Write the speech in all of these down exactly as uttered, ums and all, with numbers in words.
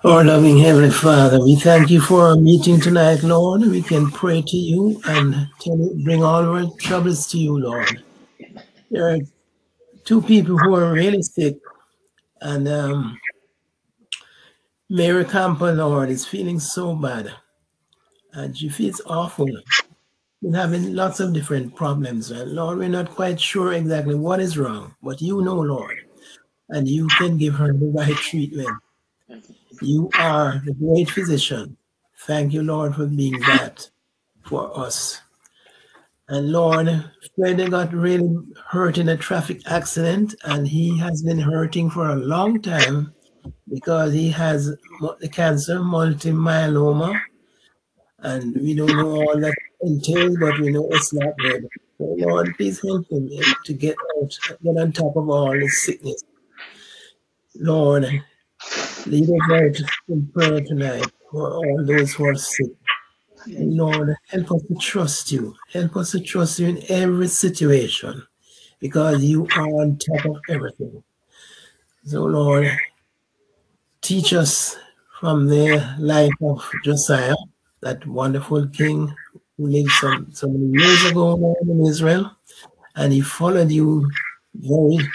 Our loving Heavenly Father, we thank you for our meeting tonight, Lord. We can pray to you and tell you, bring all our troubles to you, Lord. There are two people who are really sick, and um, Mary Camper, Lord, is feeling so bad, and she feels awful. We're having lots of different problems, and Lord, we're not quite sure exactly what is wrong, but you know, Lord, and you can give her the right treatment. You are the great physician. Thank you, Lord, for being that for us. And Lord, Fred got really hurt in a traffic accident, and he has been hurting for a long time because he has the cancer, multiple myeloma, and we don't know all that entails, but we know it's not good. So Lord, please help him to get out, get on top of all this sickness. Lord, lead us out in prayer tonight for all those who are sick. And Lord, help us to trust you. Help us to trust you in every situation because you are on top of everything. So, Lord, teach us from the life of Josiah, that wonderful king who lived some, so many years ago Lord, in Israel, and he followed you very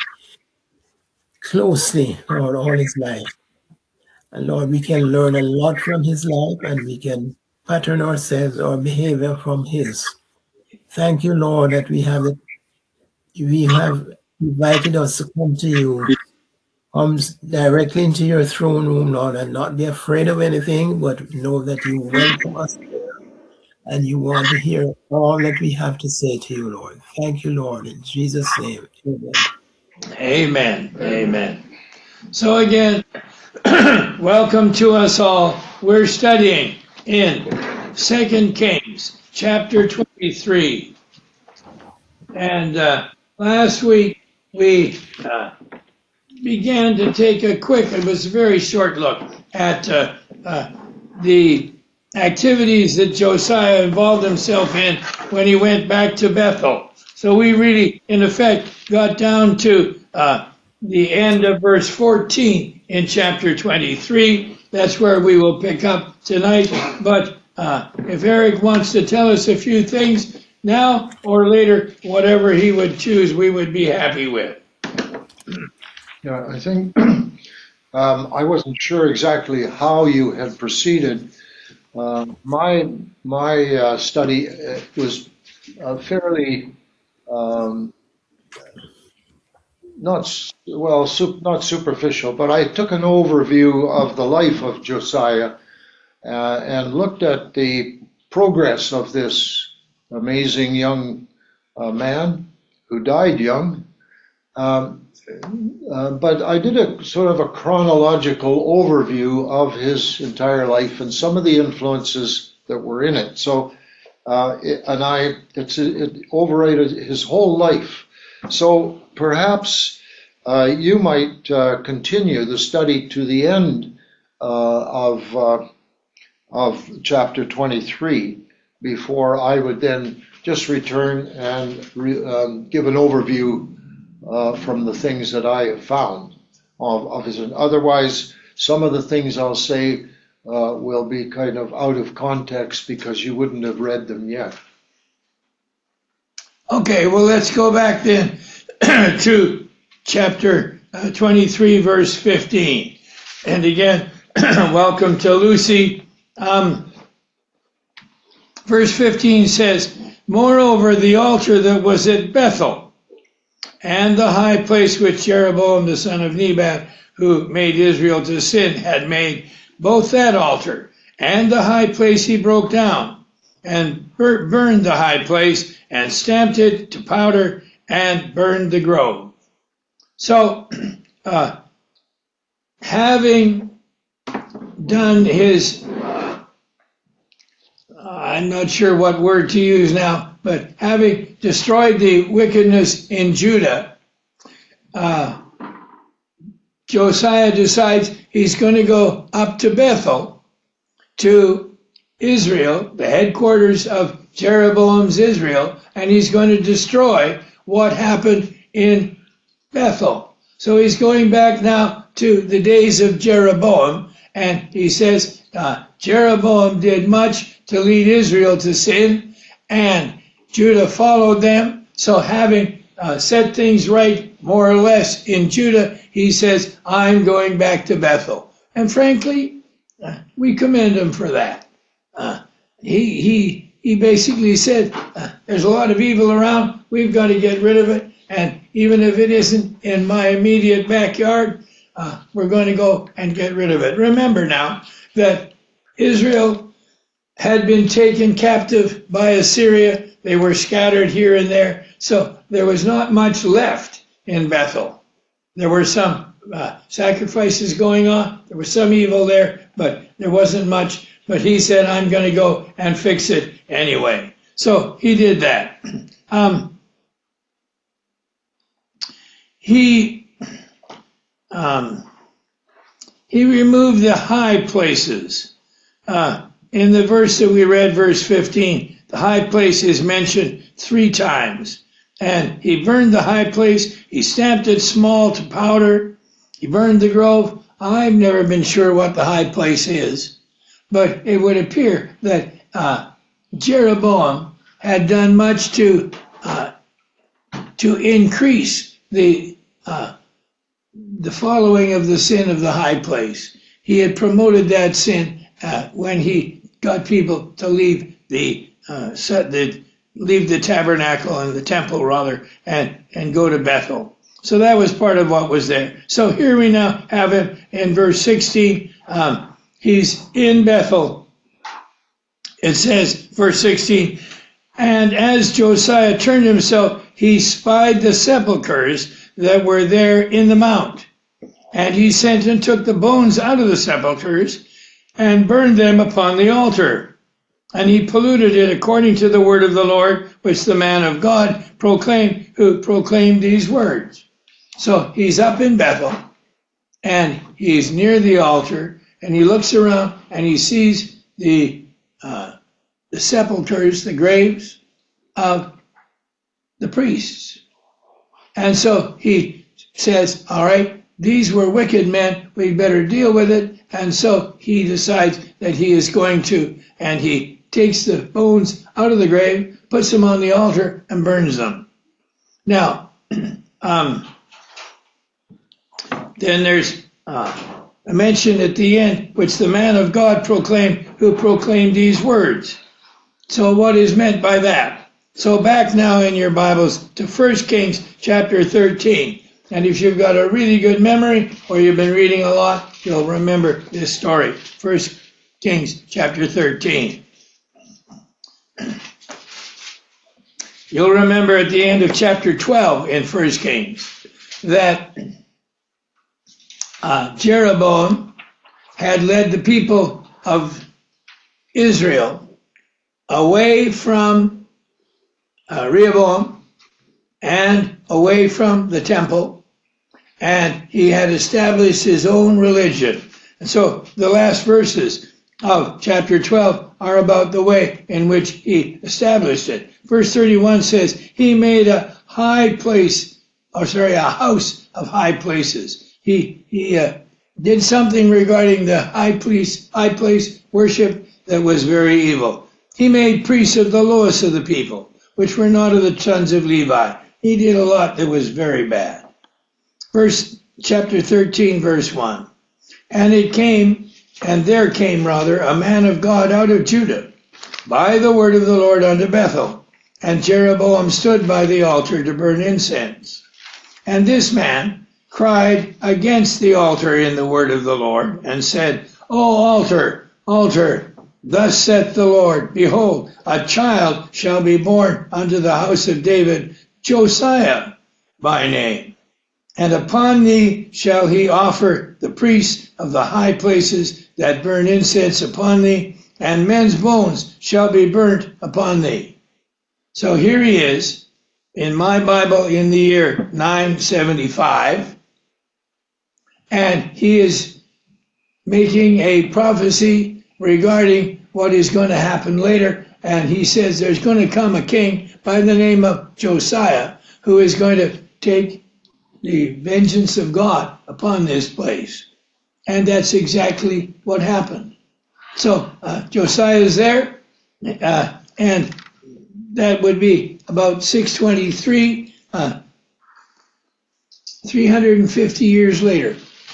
closely, Lord, all his life. And Lord, we can learn a lot from his life and we can pattern ourselves, our behavior from his. Thank you, Lord, that we have we have invited us to come to you, comes directly into your throne room, Lord, and not be afraid of anything, but know that you welcome us there and you want to hear all that we have to say to you, Lord. Thank you, Lord, in Jesus' name. Amen. Amen. Amen. So again, welcome to us all. We're studying in Second Kings, chapter twenty-three. And uh, last week we uh, began to take a quick, it was a very short look at uh, uh, the activities that Josiah involved himself in when he went back to Bethel. So we really, in effect, got down to uh, the end of verse fourteen in chapter twenty-three. That's where we will pick up tonight. But uh, if Eric wants to tell us a few things now or later, whatever he would choose, we would be happy with. Yeah, I think um, I wasn't sure exactly how you had proceeded. Uh, my my uh, study was uh, fairly um, not well, su- not superficial, but I took an overview of the life of Josiah uh, and looked at the progress of this amazing young uh, man who died young. Um, uh, but I did a sort of a chronological overview of his entire life and some of the influences that were in it. So, uh, it, and I, it's it overrated his whole life. So perhaps uh, you might uh, continue the study to the end uh, of uh, of chapter twenty-three before I would then just return and re, um, give an overview Uh, from the things that I have found of, of his. Otherwise, some of the things I'll say uh, will be kind of out of context because you wouldn't have read them yet. Okay, well, let's go back then to chapter uh, twenty-three, verse fifteen. And again, welcome to Lucy. Um, verse fifteen says, "Moreover, the altar that was at Bethel, and the high place which Jeroboam the son of Nebat, who made Israel to sin, had made, both that altar and the high place he broke down, and bur- burned the high place, and stamped it to powder, and burned the grove." So, uh, having done his, uh, I'm not sure what word to use now, but having destroyed the wickedness in Judah, Uh, Josiah decides he's going to go up to Bethel, to Israel, the headquarters of Jeroboam's Israel, and he's going to destroy what happened in Bethel. So he's going back now to the days of Jeroboam, And he says, uh, Jeroboam did much to lead Israel to sin, and Judah followed them. So having uh, set things right, more or less, in Judah, he says, I'm going back to Bethel. And frankly, uh, we commend him for that. Uh, he, he, he basically said, uh, there's a lot of evil around, we've got to get rid of it. And even if it isn't in my immediate backyard, uh, we're going to go and get rid of it. Remember now that Israel had been taken captive by Assyria. They were scattered here and there. So there was not much left in Bethel. There were some uh, sacrifices going on. There was some evil there, but there wasn't much. But he said, I'm going to go and fix it anyway. So he did that. Um, he, um, he removed the high places. Uh, in the verse that we read, verse fifteen, the high place is mentioned three times. And he burned the high place. He stamped it small to powder. He burned the grove. I've never been sure what the high place is, but it would appear that uh, Jeroboam had done much to uh, to increase the uh, the following of the sin of the high place. He had promoted that sin uh, when he got people to leave the uh, set the leave the tabernacle and the temple rather and and go to Bethel. So that was part of what was there. So here we now have him in verse sixteen. Um, he's in Bethel. It says, verse sixteen, and as Josiah turned himself, he spied the sepulchres that were there in the mount. And he sent and took the bones out of the sepulchres and burned them upon the altar. And he polluted it according to the word of the Lord, which the man of God proclaimed, who proclaimed these words. So he's up in Bethel, and he's near the altar, and he looks around, and he sees the uh, the sepulchres, the graves of the priests. And so he says, all right, these were wicked men, we better deal with it. And so he decides that he is going to, and he takes the bones out of the grave, puts them on the altar, and burns them. Now, um, then there's uh, a mention at the end, which the man of God proclaimed, who proclaimed these words. So what is meant by that? So back now in your Bibles to First Kings chapter thirteen. And if you've got a really good memory, or you've been reading a lot, you'll remember this story. First Kings chapter thirteen. You'll remember at the end of chapter twelve in First Kings that uh, Jeroboam had led the people of Israel away from uh, Rehoboam and away from the temple, and he had established his own religion. And so the last verses of chapter twelve are about the way in which he established it. Verse thirty-one says, he made a high place, or sorry, a house of high places. He he uh, did something regarding the high place, high place worship that was very evil. He made priests of the lowest of the people, which were not of the sons of Levi. He did a lot that was very bad. Verse chapter thirteen, verse one. And it came, and there came rather, a man of God out of Judah, by the word of the Lord unto Bethel. And Jeroboam stood by the altar to burn incense. And this man cried against the altar in the word of the Lord, and said, O altar, altar, thus saith the Lord, behold, a child shall be born unto the house of David, Josiah by name. And upon thee shall he offer the priests of the high places that burn incense upon thee, and men's bones shall be burnt upon thee. So here he is, in my Bible, in the year nine seventy-five, and he is making a prophecy regarding what is going to happen later, and he says there's going to come a king by the name of Josiah who is going to take the vengeance of God upon this place. And that's exactly what happened. So uh, Josiah is there, uh, and that would be about six twenty-three, uh, three hundred fifty years later.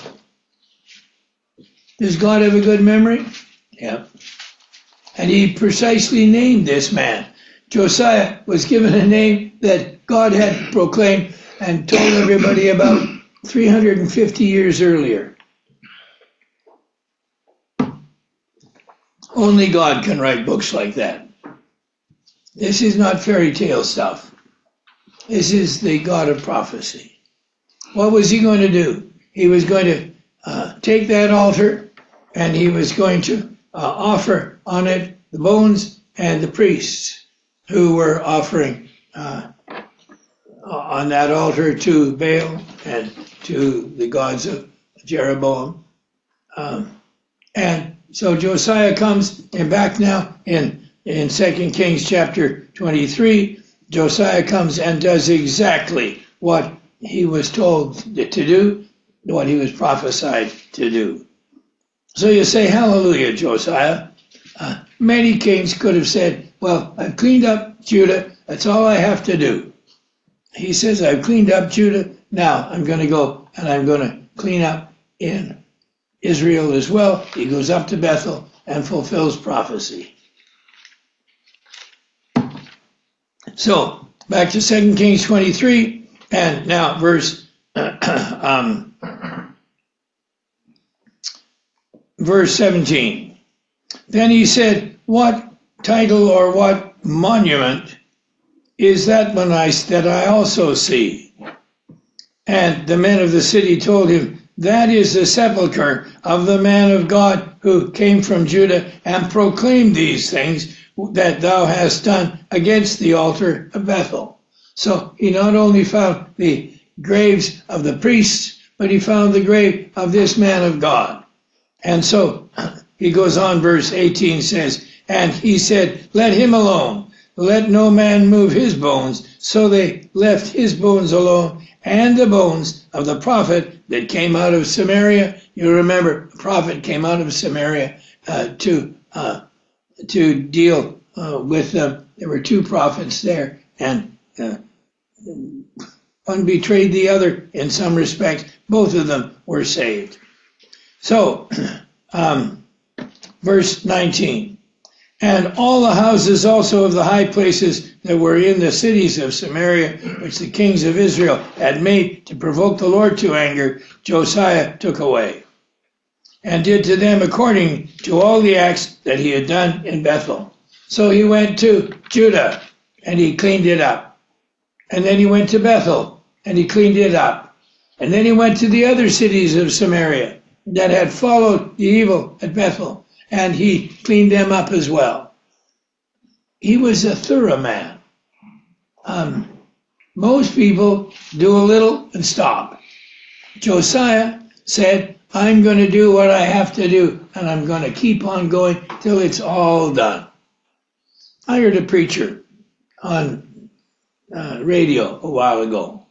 Does God have a good memory? Yeah. And he precisely named this man. Josiah was given a name that God had proclaimed and told everybody about three hundred fifty years earlier. Only God can write books like that. This is not fairy tale stuff. This is the God of prophecy. What was he going to do? He was going to uh, take that altar and he was going to uh, offer on it the bones and the priests who were offering uh, on that altar to Baal and to the gods of Jeroboam. Um, and so Josiah comes, and back now in, in Second Kings chapter twenty-three, Josiah comes and does exactly what he was told to do, what he was prophesied to do. So you say, hallelujah, Josiah. Uh, many kings could have said, well, I've cleaned up Judah, that's all I have to do. He says, I've cleaned up Judah, now I'm going to go and I'm going to clean up in Israel as well. He goes up to Bethel and fulfills prophecy. So, back to Second Kings twenty-three, and now verse um, verse seventeen. Then he said, what title or what monument is that one I, that I also see? And the men of the city told him, that is the sepulchre of the man of God who came from Judah and proclaimed these things that thou hast done against the altar of Bethel. So he not only found the graves of the priests, but he found the grave of this man of God. And so he goes on, verse eighteen says, and he said, let him alone, let no man move his bones. So they left his bones alone, and the bones of the prophet that came out of Samaria. You remember, the prophet came out of Samaria uh, to uh, to deal uh, with them. There were two prophets there, and uh, one betrayed the other in some respects. Both of them were saved. So, um, verse nineteen. And all the houses also of the high places that were in the cities of Samaria, which the kings of Israel had made to provoke the Lord to anger, Josiah took away, and did to them according to all the acts that he had done in Bethel. So he went to Judah, and he cleaned it up. And then he went to Bethel, and he cleaned it up. And then he went to the other cities of Samaria that had followed the evil at Bethel, and he cleaned them up as well. He was a thorough man. Um, most people do a little and stop. Josiah said, I'm going to do what I have to do, and I'm going to keep on going till it's all done. I heard a preacher on uh, radio a while ago,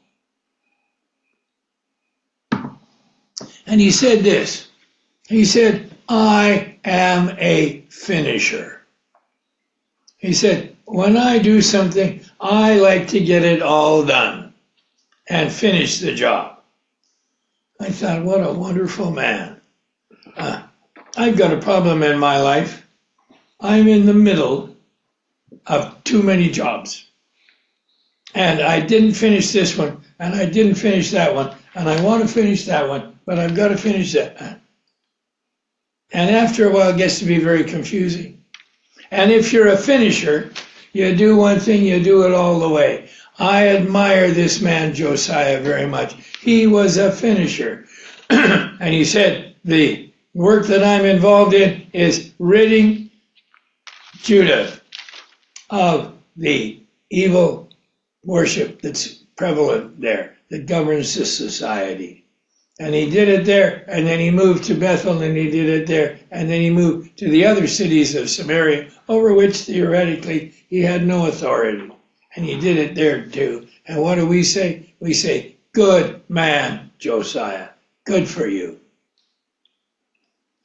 and he said this. He said, I am a finisher. He said, when I do something, I like to get it all done and finish the job. I thought, what a wonderful man. Uh, I've got a problem in my life. I'm in the middle of too many jobs. And I didn't finish this one, and I didn't finish that one, and I want to finish that one, but I've got to finish that. And after a while, it gets to be very confusing. And if you're a finisher, you do one thing, you do it all the way. I admire this man, Josiah, very much. He was a finisher. And he said, the work that I'm involved in is ridding Judah of the evil worship that's prevalent there, that governs the society. And he did it there, and then he moved to Bethel, and he did it there, and then he moved to the other cities of Samaria, over which theoretically he had no authority. And he did it there too. And what do we say? We say, good man, Josiah. Good for you.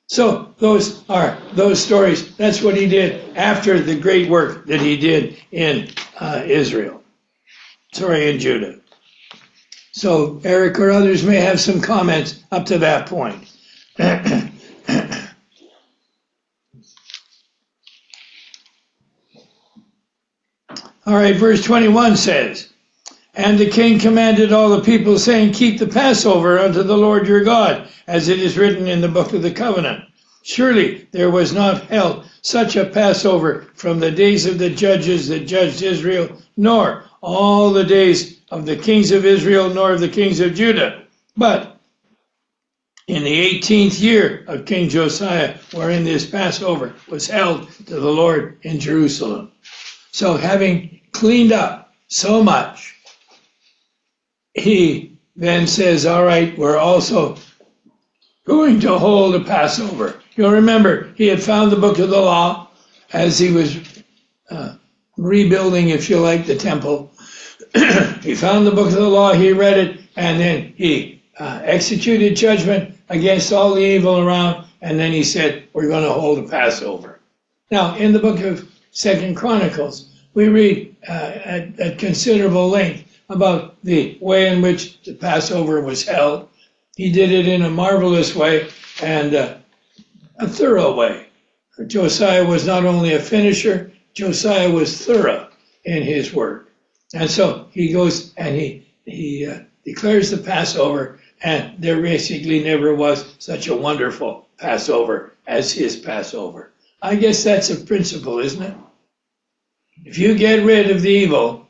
So those are those stories. That's what he did after the great work that he did in uh, Israel. Sorry, in Judah. So Eric or others may have some comments up to that point. All right, verse twenty-one says, "And the king commanded all the people, saying, Keep the Passover unto the Lord your God, as it is written in the book of the covenant. Surely there was not held such a Passover from the days of the judges that judged Israel, nor all the days of the kings of Israel, nor of the kings of Judah. But in the eighteenth year of King Josiah, wherein this Passover was held to the Lord in Jerusalem." So having cleaned up so much, he then says, all right, we're also going to hold a Passover. You'll remember, he had found the book of the law as he was uh, rebuilding, if you like, the temple. He found the book of the law, he read it, and then he uh, executed judgment against all the evil around, and then he said, we're going to hold a Passover. Now, in the book of Second Chronicles, we read uh, at, at considerable length about the way in which the Passover was held. He did it in a marvelous way and uh, a thorough way. Josiah was not only a finisher, Josiah was thorough in his work. And so he goes and he, he uh, declares the Passover, and there basically never was such a wonderful Passover as his Passover. I guess that's a principle, isn't it? If you get rid of the evil,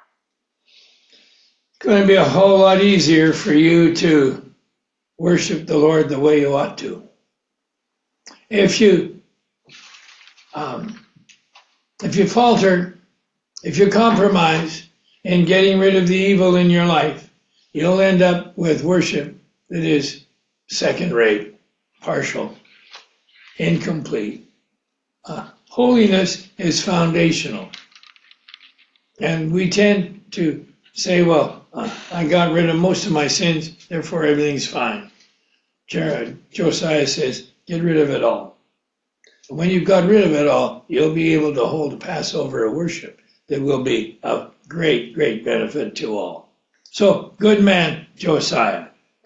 it's going to be a whole lot easier for you to worship the Lord the way you ought to. If you, um, if you falter, if you compromise in getting rid of the evil in your life, you'll end up with worship that is second-rate, partial, incomplete. Uh, holiness is foundational. And we tend to say, well, uh, I got rid of most of my sins, therefore everything's fine. Josiah says, get rid of it all. And when you've got rid of it all, you'll be able to hold a Passover of worship that will be of great, great benefit to all. So, good man, Josiah.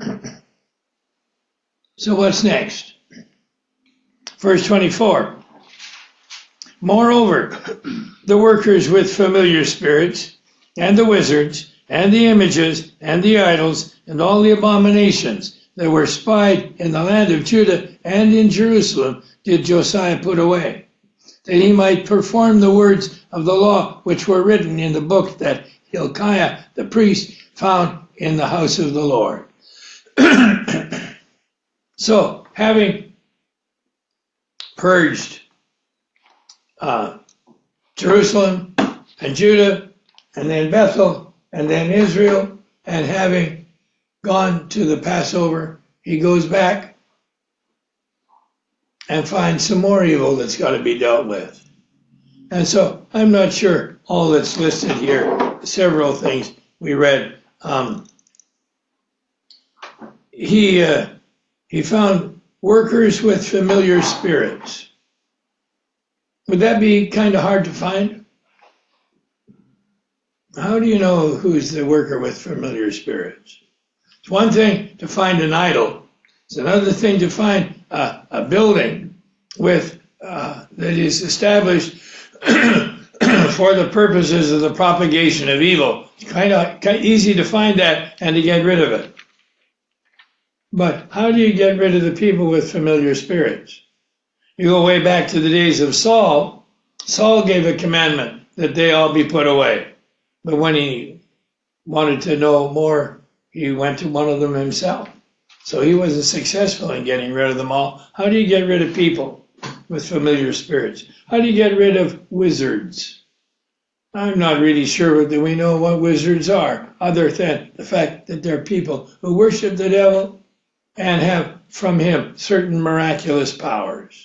So what's next? Verse twenty-four. Moreover, the workers with familiar spirits, and the wizards, and the images, and the idols, and all the abominations that were spied in the land of Judah and in Jerusalem did Josiah put away, that he might perform the words of the law which were written in the book that Hilkiah the priest found in the house of the Lord. So, having purged Uh, Jerusalem and Judah, and then Bethel, and then Israel, and having gone to the Passover, he goes back and finds some more evil that's got to be dealt with. And so I'm not sure all that's listed here, several things we read. Um, he, uh, he found workers with familiar spirits. Would that be kind of hard to find? How do you know who's the worker with familiar spirits? It's one thing to find an idol. It's another thing to find a, a building with uh, that is established for the purposes of the propagation of evil. It's kind of, kind of easy to find that and to get rid of it. But how do you get rid of the people with familiar spirits? You go way back to the days of Saul. Saul gave a commandment that they all be put away. But when he wanted to know more, he went to one of them himself. So he wasn't successful in getting rid of them all. How do you get rid of people with familiar spirits? How do you get rid of wizards? I'm not really sure that we know what wizards are, other than the fact that they're people who worship the devil and have from him certain miraculous powers.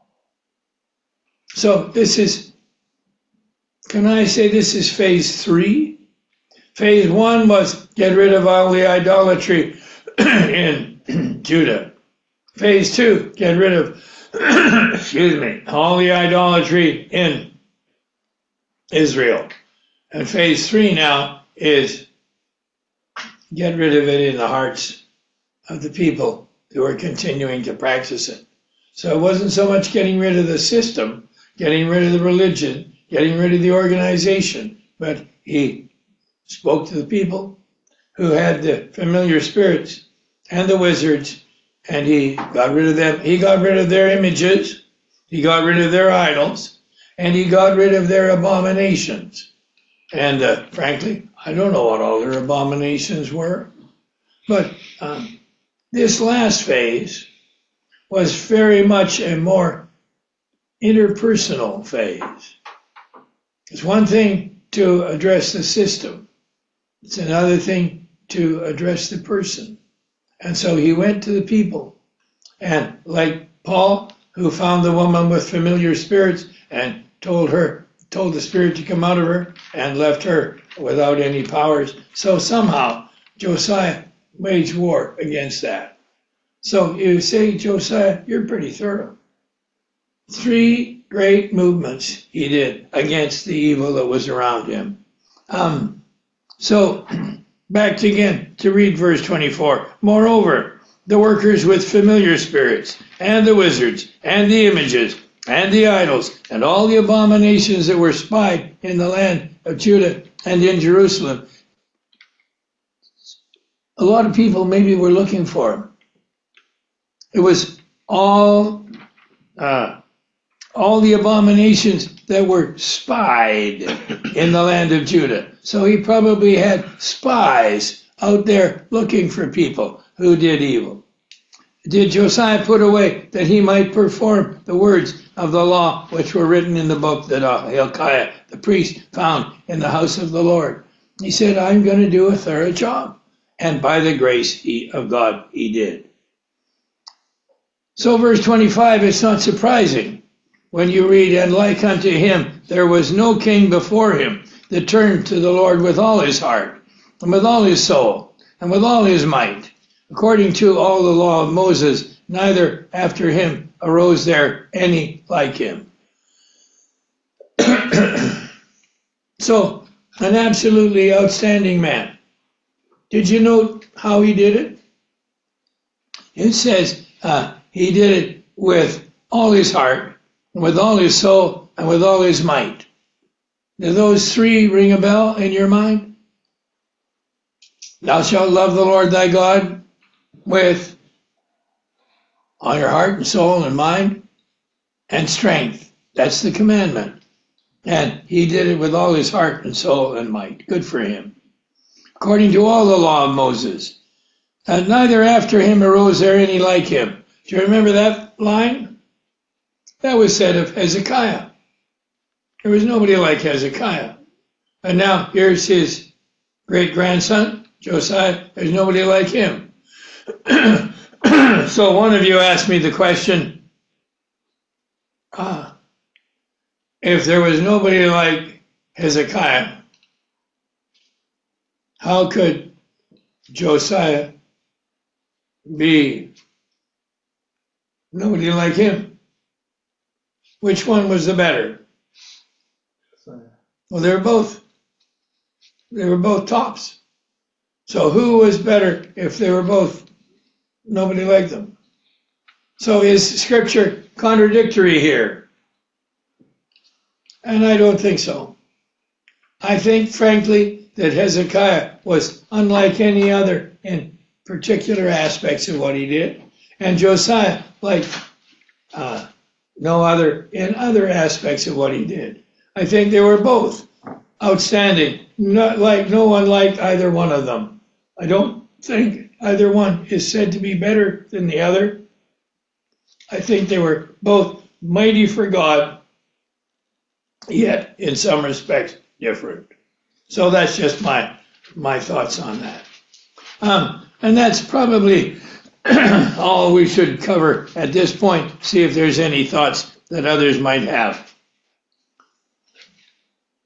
So this is, can I say this is phase three? Phase one was get rid of all the idolatry in Judah. Phase two, get rid of, excuse me, all the idolatry in Israel. And phase three now is get rid of it in the hearts of the people who are continuing to practice it. So it wasn't so much getting rid of the system, getting rid of the religion, getting rid of the organization, but he spoke to the people who had the familiar spirits and the wizards, and he got rid of them. He got rid of their images, he got rid of their idols, and he got rid of their abominations. And uh, frankly, I don't know what all their abominations were, but um, this last phase was very much a more interpersonal phase. It's one thing to address the system. It's another thing to address the person. And so he went to the people. And like Paul, who found the woman with familiar spirits and told her, told the spirit to come out of her and left her without any powers. So somehow Josiah waged war against that. So you say, Josiah, you're pretty thorough. Three great movements he did against the evil that was around him. Um, so back to again to read verse twenty-four. Moreover, the workers with familiar spirits and the wizards and the images and the idols and all the abominations that were spied in the land of Judah and in Jerusalem. A lot of people maybe were looking for him. It was all uh, all the abominations that were spied in the land of Judah. So he probably had spies out there looking for people who did evil. Did Josiah put away that he might perform the words of the law which were written in the book that Hilkiah, the priest, found in the house of the Lord? He said, I'm going to do a thorough job. And by the grace he, of God, he did. So verse twenty-five, it's not surprising when you read, and like unto him, there was no king before him that turned to the Lord with all his heart, and with all his soul, and with all his might, according to all the law of Moses, neither after him arose there any like him. So, an absolutely outstanding man. Did you note how he did it? It says uh, he did it with all his heart, with all his soul, and with all his might. Do those three ring a bell in your mind? Thou shalt love the Lord thy God with all your heart and soul and mind and strength. That's the commandment. And he did it with all his heart and soul and might. Good for him. According to all the law of Moses. And neither after him arose there any like him. Do you remember that line? That was said of Hezekiah. There was nobody like Hezekiah. And now here's his great-grandson, Josiah. There's nobody like him. So one of you asked me the question, ah, if there was nobody like Hezekiah, how could Josiah be nobody like him? Which one was the better? Well, they were both. They were both tops. So who was better if they were both nobody like them? So is scripture contradictory here? And I don't think so. I think, frankly, that Hezekiah was unlike any other in particular aspects of what he did, and Josiah like uh, no other in other aspects of what he did. I think they were both outstanding. Not like no one liked either one of them. I don't think either one is said to be better than the other. I think they were both mighty for God, yet in some respects different. So that's just my my thoughts on that. Um, and that's probably all we should cover at this point. See if there's any thoughts that others might have.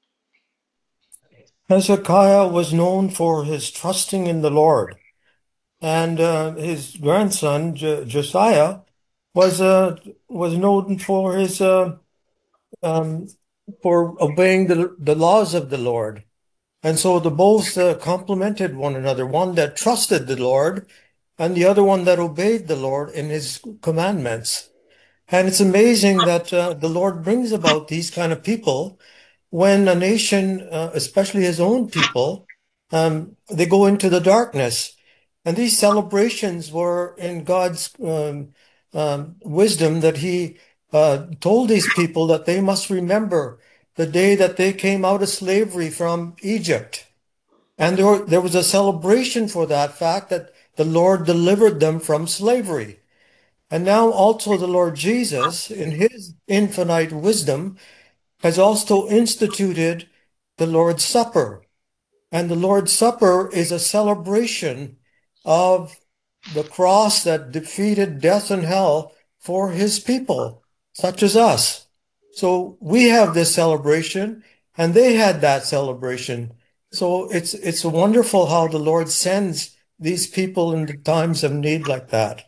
Hezekiah was known for his trusting in the Lord. and uh, his grandson Jo- Josiah was uh, was known for his uh, um, for obeying the the laws of the Lord. And so the both uh, complemented one another, one that trusted the Lord and the other one that obeyed the Lord in his commandments. And it's amazing that uh, the Lord brings about these kind of people when a nation, uh, especially his own people, um, they go into the darkness. And these celebrations were in God's um, um, wisdom that he uh, told these people that they must remember the day that they came out of slavery from Egypt. And there, were- there was a celebration for that fact that the Lord delivered them from slavery. And now also the Lord Jesus, in his infinite wisdom, has also instituted the Lord's Supper. And the Lord's Supper is a celebration of the cross that defeated death and hell for his people, such as us. So we have this celebration, and they had that celebration. So it's it's wonderful how the Lord sends these people in the times of need like that.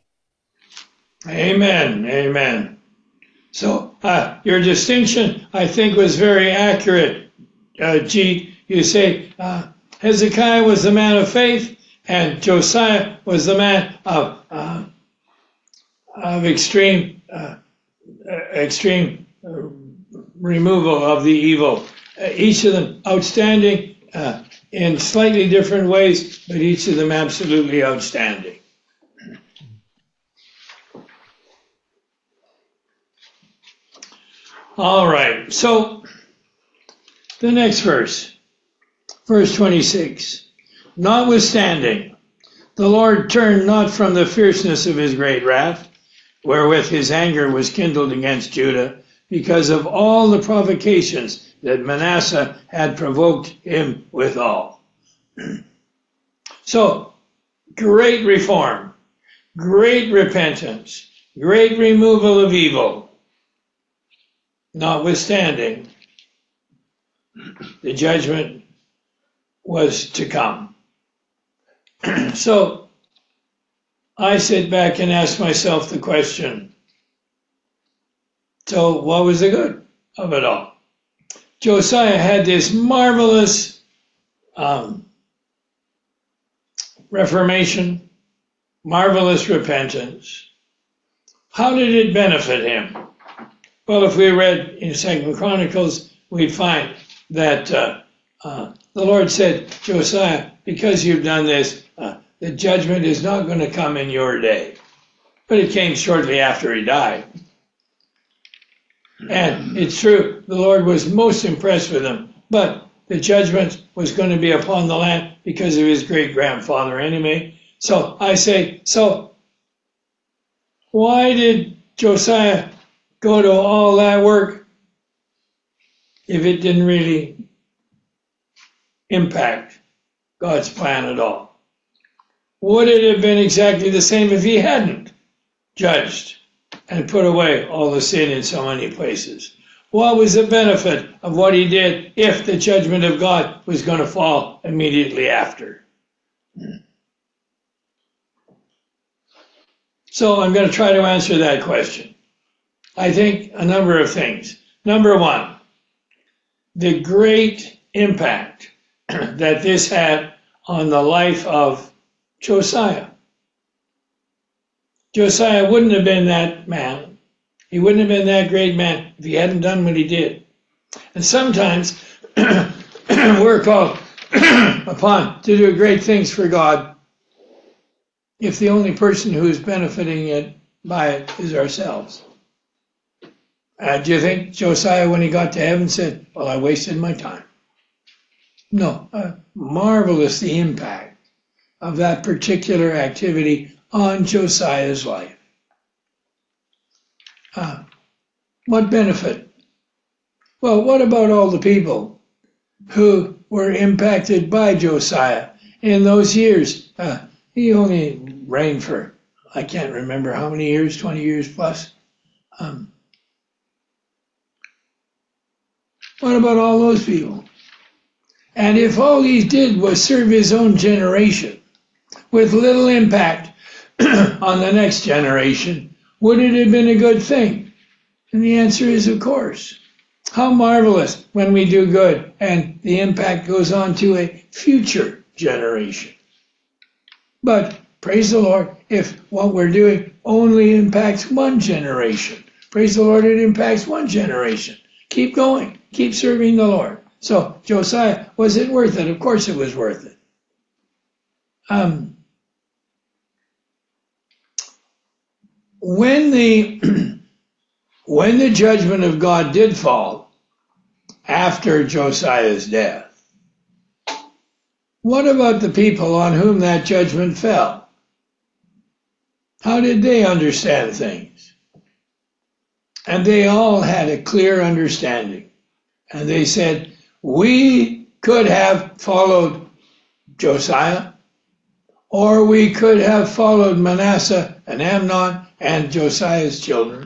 Amen. Amen. So uh, your distinction, I think, was very accurate, uh, G. You say uh, Hezekiah was the man of faith, and Josiah was the man of uh, of extreme uh, uh, extreme uh, removal of the evil. Uh, each of them outstanding uh, in slightly different ways, but each of them absolutely outstanding. All right, so the next verse, verse twenty-six. Notwithstanding, the Lord turned not from the fierceness of his great wrath, wherewith his anger was kindled against Judah, because of all the provocations that Manasseh had provoked him withal. So, great reform, great repentance, great removal of evil. Notwithstanding, the judgment was to come. So, I sit back and ask myself the question, so what was the good of it all? Josiah had this marvelous um, reformation, marvelous repentance. How did it benefit him? Well, if we read in Second Chronicles, we'd find that uh, uh, the Lord said, Josiah, because you've done this, uh, the judgment is not going to come in your day. But it came shortly after he died. And it's true, the Lord was most impressed with him, but the judgment was going to be upon the land because of his great-grandfather anyway. So I say, so why did Josiah go to all that work if it didn't really impact God's plan at all? Would it have been exactly the same if he hadn't judged and put away all the sin in so many places? What was the benefit of what he did if the judgment of God was going to fall immediately after? So I'm going to try to answer that question. I think a number of things. Number one, the great impact that this had on the life of Josiah. Josiah wouldn't have been that man. He wouldn't have been that great man if he hadn't done what he did. And sometimes we're called upon to do great things for God if the only person who is benefiting it by it is ourselves. Uh, do you think Josiah, when he got to heaven, said, well, I wasted my time? No. Uh, marvelous the impact of that particular activity on Josiah's life. Uh, what benefit? Well, what about all the people who were impacted by Josiah in those years? Uh, he only reigned for, I can't remember how many years, twenty years plus. Um, what about all those people? And if all he did was serve his own generation, with little impact on the next generation, would it have been a good thing? And the answer is, of course. How marvelous when we do good and the impact goes on to a future generation. But praise the Lord, if what we're doing only impacts one generation, praise the Lord, it impacts one generation. Keep going, keep serving the Lord. So Josiah, was it worth it? Of course it was worth it. Um, when the when the judgment of God did fall after Josiah's death, what about the people on whom that judgment fell? How did they understand things? And they all had a clear understanding. And they said, we could have followed Josiah, or we could have followed Manasseh and Amnon and Josiah's children.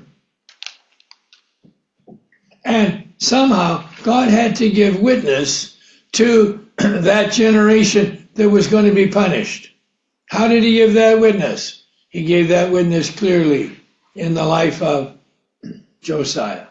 And somehow God had to give witness to that generation that was going to be punished. How did he give that witness? He gave that witness clearly in the life of Josiah.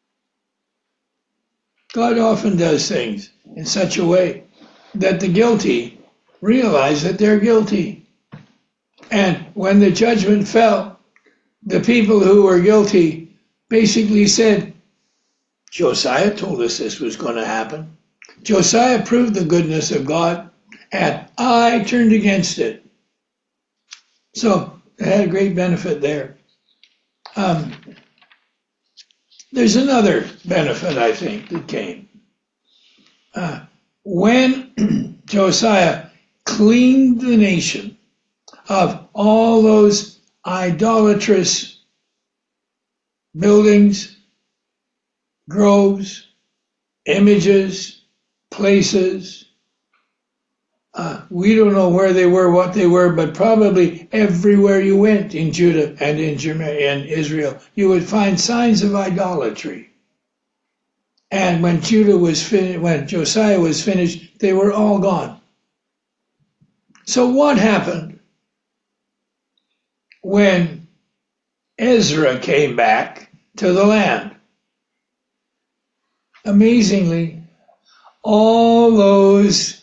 God often does things in such a way that the guilty realize that they're guilty. And when the judgment fell, the people who were guilty basically said, Josiah told us this was going to happen. Josiah proved the goodness of God, and I turned against it. So it had a great benefit there. Um, there's another benefit, I think, that came. Uh, when Josiah cleaned the nation of all those idolatrous buildings, groves, images, places. Uh, we don't know where they were, what they were, but probably everywhere you went in Judah and in, in Israel, you would find signs of idolatry. And when Judah was finished, when Josiah was finished, they were all gone. So what happened when Ezra came back to the land? Amazingly, all those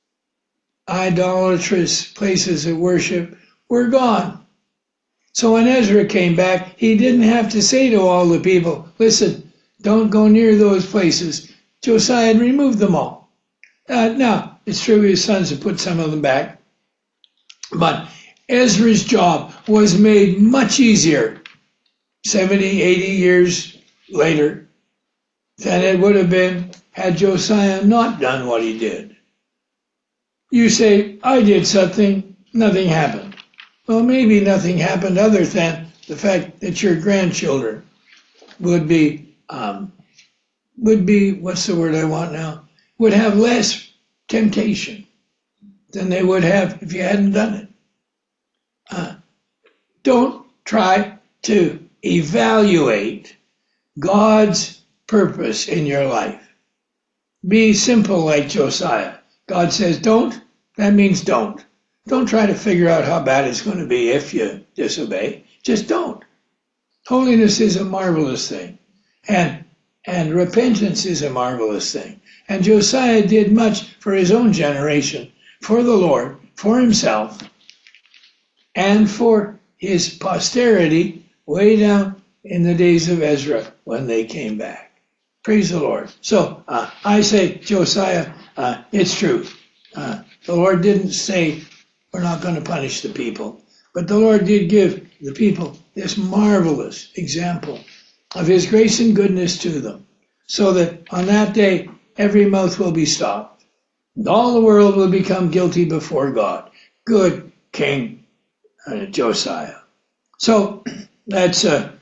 idolatrous places of worship were gone. So when Ezra came back, he didn't have to say to all the people, listen, don't go near those places. Josiah had removed them all. Uh, now, it's true his sons had put some of them back, but Ezra's job was made much easier seventy, eighty years later than it would have been had Josiah not done what he did. You say, I did something, nothing happened. Well, maybe nothing happened other than the fact that your grandchildren would be, um, would be, what's the word I want now, would have less temptation than they would have if you hadn't done it. Uh, don't try to evaluate God's purpose in your life. Be simple like Josiah. God says don't, that means don't. Don't try to figure out how bad it's going to be if you disobey. Just don't. Holiness is a marvelous thing. And, and repentance is a marvelous thing. And Josiah did much for his own generation, for the Lord, for himself, and for his posterity way down in the days of Ezra when they came back. Praise the Lord. So uh, I say, Josiah, uh, it's true. Uh, the Lord didn't say we're not going to punish the people, but the Lord did give the people this marvelous example of his grace and goodness to them, so that on that day every mouth will be stopped, and all the world will become guilty before God. Good King uh, Josiah. So that's uh,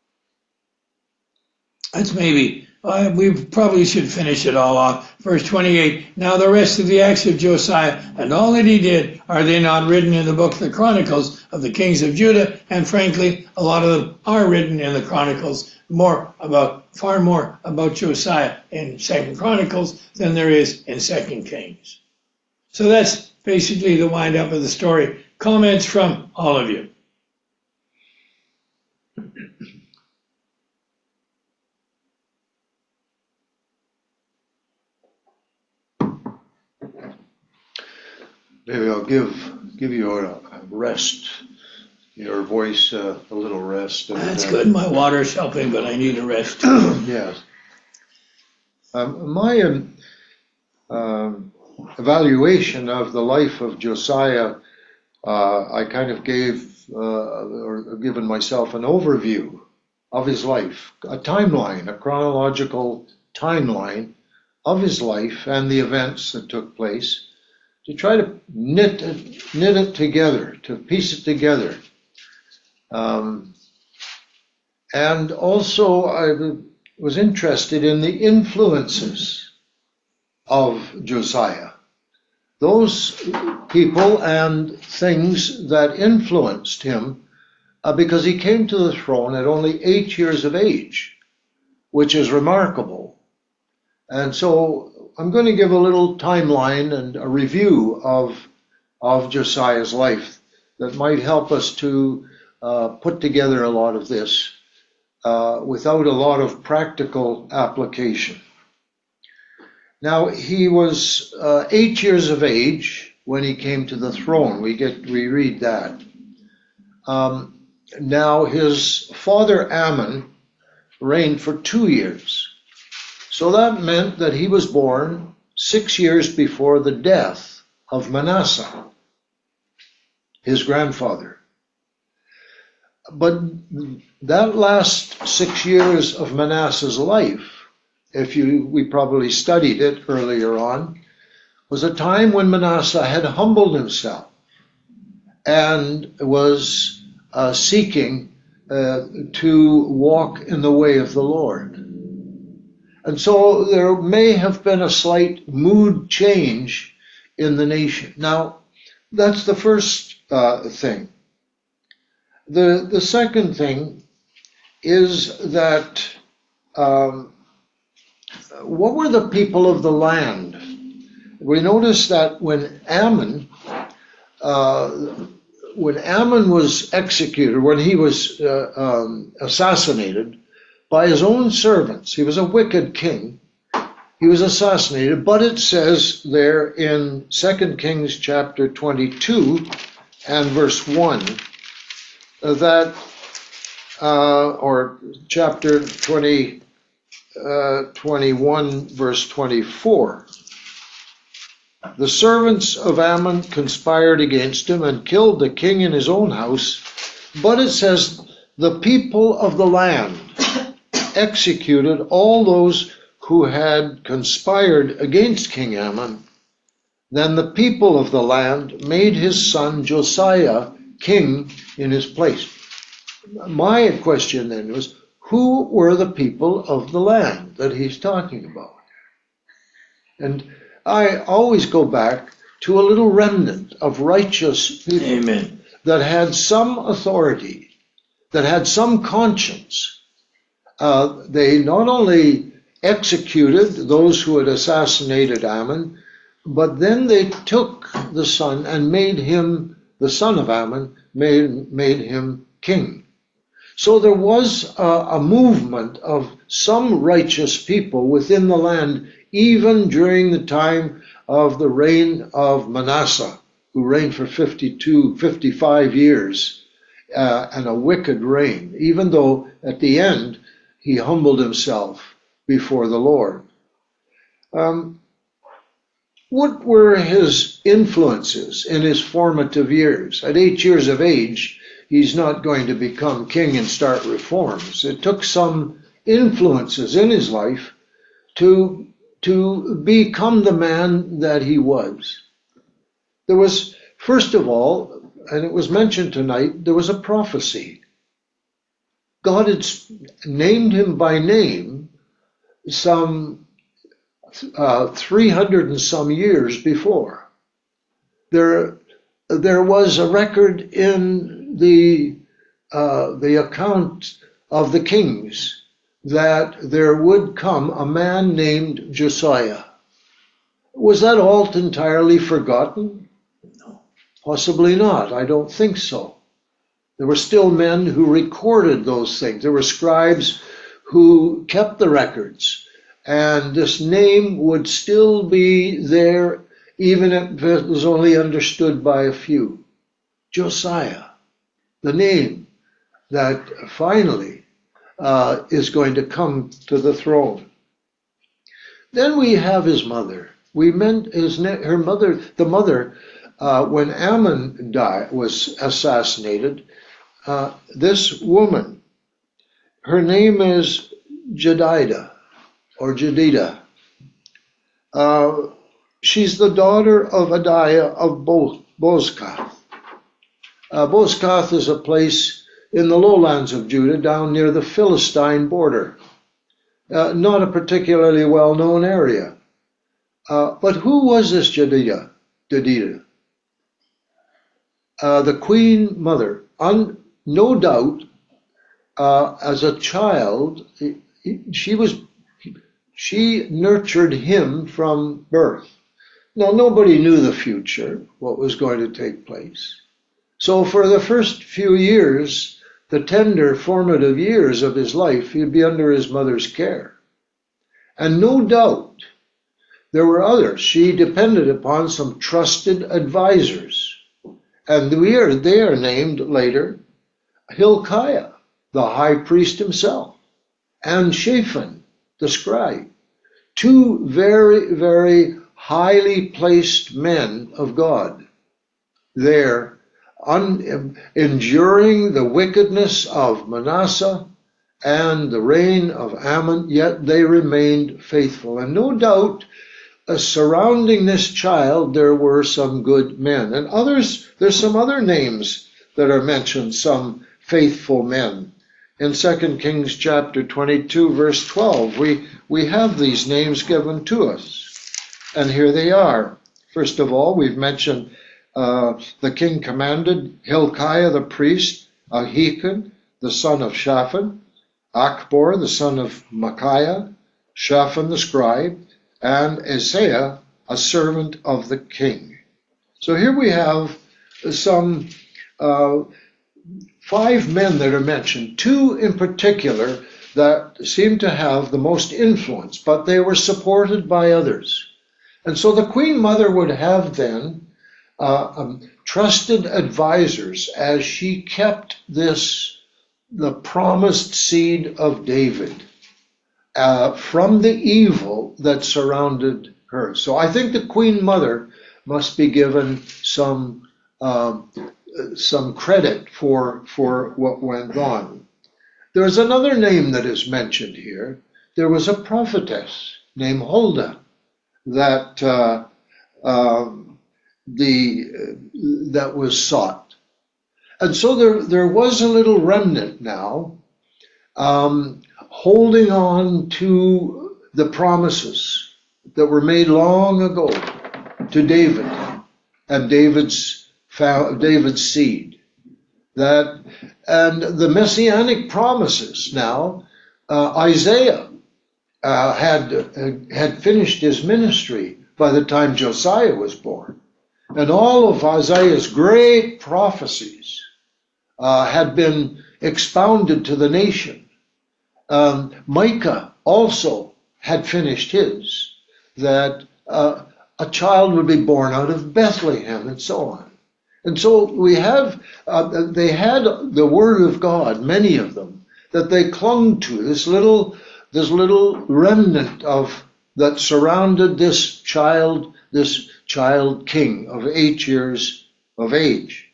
that's maybe. Uh, we probably should finish it all off. Verse twenty-eight, now the rest of the acts of Josiah and all that he did, are they not written in the book of the Chronicles of the kings of Judah? And frankly, a lot of them are written in the Chronicles, more about, far more about Josiah in Second Chronicles than there is in Second Kings. So that's basically the wind up of the story. comments from all of you? Maybe I'll give give you a rest, your voice uh, a little rest. And, That's uh, good. My water's helping, but I need a rest. Yes. Um, my um, um, evaluation of the life of Josiah, uh, I kind of gave uh, or given myself an overview of his life, a timeline, a chronological timeline of his life and the events that took place, to try to knit it, knit it together, to piece it together. Um, and also I was interested in the influences of Josiah, those people and things that influenced him, uh, because he came to the throne at only eight years of age, which is remarkable. And so I'm going to give a little timeline and a review of, of Josiah's life that might help us to uh, put together a lot of this uh, without a lot of practical application. Now, he was uh, eight years of age when he came to the throne. We get we read that. Um, now, his father Ammon reigned for two years. So that meant that he was born six years before the death of Manasseh, his grandfather. But that last six years of Manasseh's life, if you we probably studied it earlier on, was a time when Manasseh had humbled himself and was uh, seeking uh, to walk in the way of the Lord. And so there may have been a slight mood change in the nation. Now, that's the first uh, thing. The, the second thing is that um, what were the people of the land? We notice that when Ammon, uh, when Ammon was executed, when he was uh, um, assassinated by his own servants, he was a wicked king, he was assassinated, but it says there in Second Kings chapter twenty-two and verse one, that, uh, or chapter twenty, uh, twenty-one, verse twenty-four, the servants of Ammon conspired against him and killed the king in his own house. But it says, the people of the land executed all those who had conspired against King Ammon. Then the people of the land made his son Josiah king in his place. My question then was, who were the people of the land that he's talking about? And I always go back to a little remnant of righteous people. Amen. That had some authority, that had some conscience. Uh, they not only executed those who had assassinated Ammon, but then they took the son and made him, the son of Ammon, made, made him king. So there was a, a movement of some righteous people within the land, even during the time of the reign of Manasseh, who reigned for fifty-two, fifty-five years, uh, and a wicked reign, even though at the end he humbled himself before the Lord. Um, what were his influences in his formative years? At eight years of age, he's not going to become king and start reforms. It took some influences in his life to, to become the man that he was. There was, first of all, and it was mentioned tonight, there was a prophecy. God had named him by name some uh, three hundred and some years before. There, there was a record in the uh, the account of the kings that there would come a man named Josiah. Was that all entirely forgotten? No. Possibly not. I don't think so. There were still men who recorded those things. There were scribes who kept the records. And this name would still be there, even if it was only understood by a few. Josiah, the name that finally uh, is going to come to the throne. Then we have his mother. We meant his her mother, the mother, uh, when Ammon died, was assassinated. Uh, this woman, her name is Jedidah or Jedida. Uh, she's the daughter of Adiah of Bo- Bozkath. Uh, Bozkath is a place in the lowlands of Judah, down near the Philistine border. Uh, not a particularly well-known area. Uh, but who was this Jedida? Jedida? Uh, the queen mother. Un, no doubt, uh, as a child, she was she nurtured him from birth. Now, nobody knew the future, what was going to take place. So for the first few years, the tender, formative years of his life, he'd be under his mother's care. And no doubt, there were others. She depended upon some trusted advisors. And we are, they are named later Hilkiah, the high priest himself, and Shaphan, the scribe. Two very, very highly placed men of God there, un, enduring the wickedness of Manasseh and the reign of Ammon, yet they remained faithful. And no doubt, uh, surrounding this child, there were some good men. And others, there's some other names that are mentioned, some faithful men. In Second Kings chapter twenty-two, verse twelve, we, we have these names given to us. And here they are. First of all, we've mentioned uh, the king commanded Hilkiah the priest, Ahikam, the son of Shaphan, Achbor, the son of Micaiah, Shaphan the scribe, and Isaiah, a servant of the king. So here we have some uh, five men that are mentioned, two in particular that seem to have the most influence, but they were supported by others. And so the Queen Mother would have then uh, um, trusted advisors as she kept this, the promised seed of David, uh, from the evil that surrounded her. So I think the Queen Mother must be given some uh, some credit for, for what went on. There's another name that is mentioned here. There was a prophetess named Huldah that uh, um, the uh, that was sought. And so there, there was a little remnant now um, holding on to the promises that were made long ago to David and David's David's seed. That and the messianic promises now. Uh, Isaiah uh, had uh, had finished his ministry by the time Josiah was born, and all of Isaiah's great prophecies uh, had been expounded to the nation. Um, Micah also had finished his, that uh, a child would be born out of Bethlehem, and so on. And so we have, uh, they had the word of God, many of them, that they clung to, this little, this little remnant of, that surrounded this child, this child king of eight years of age.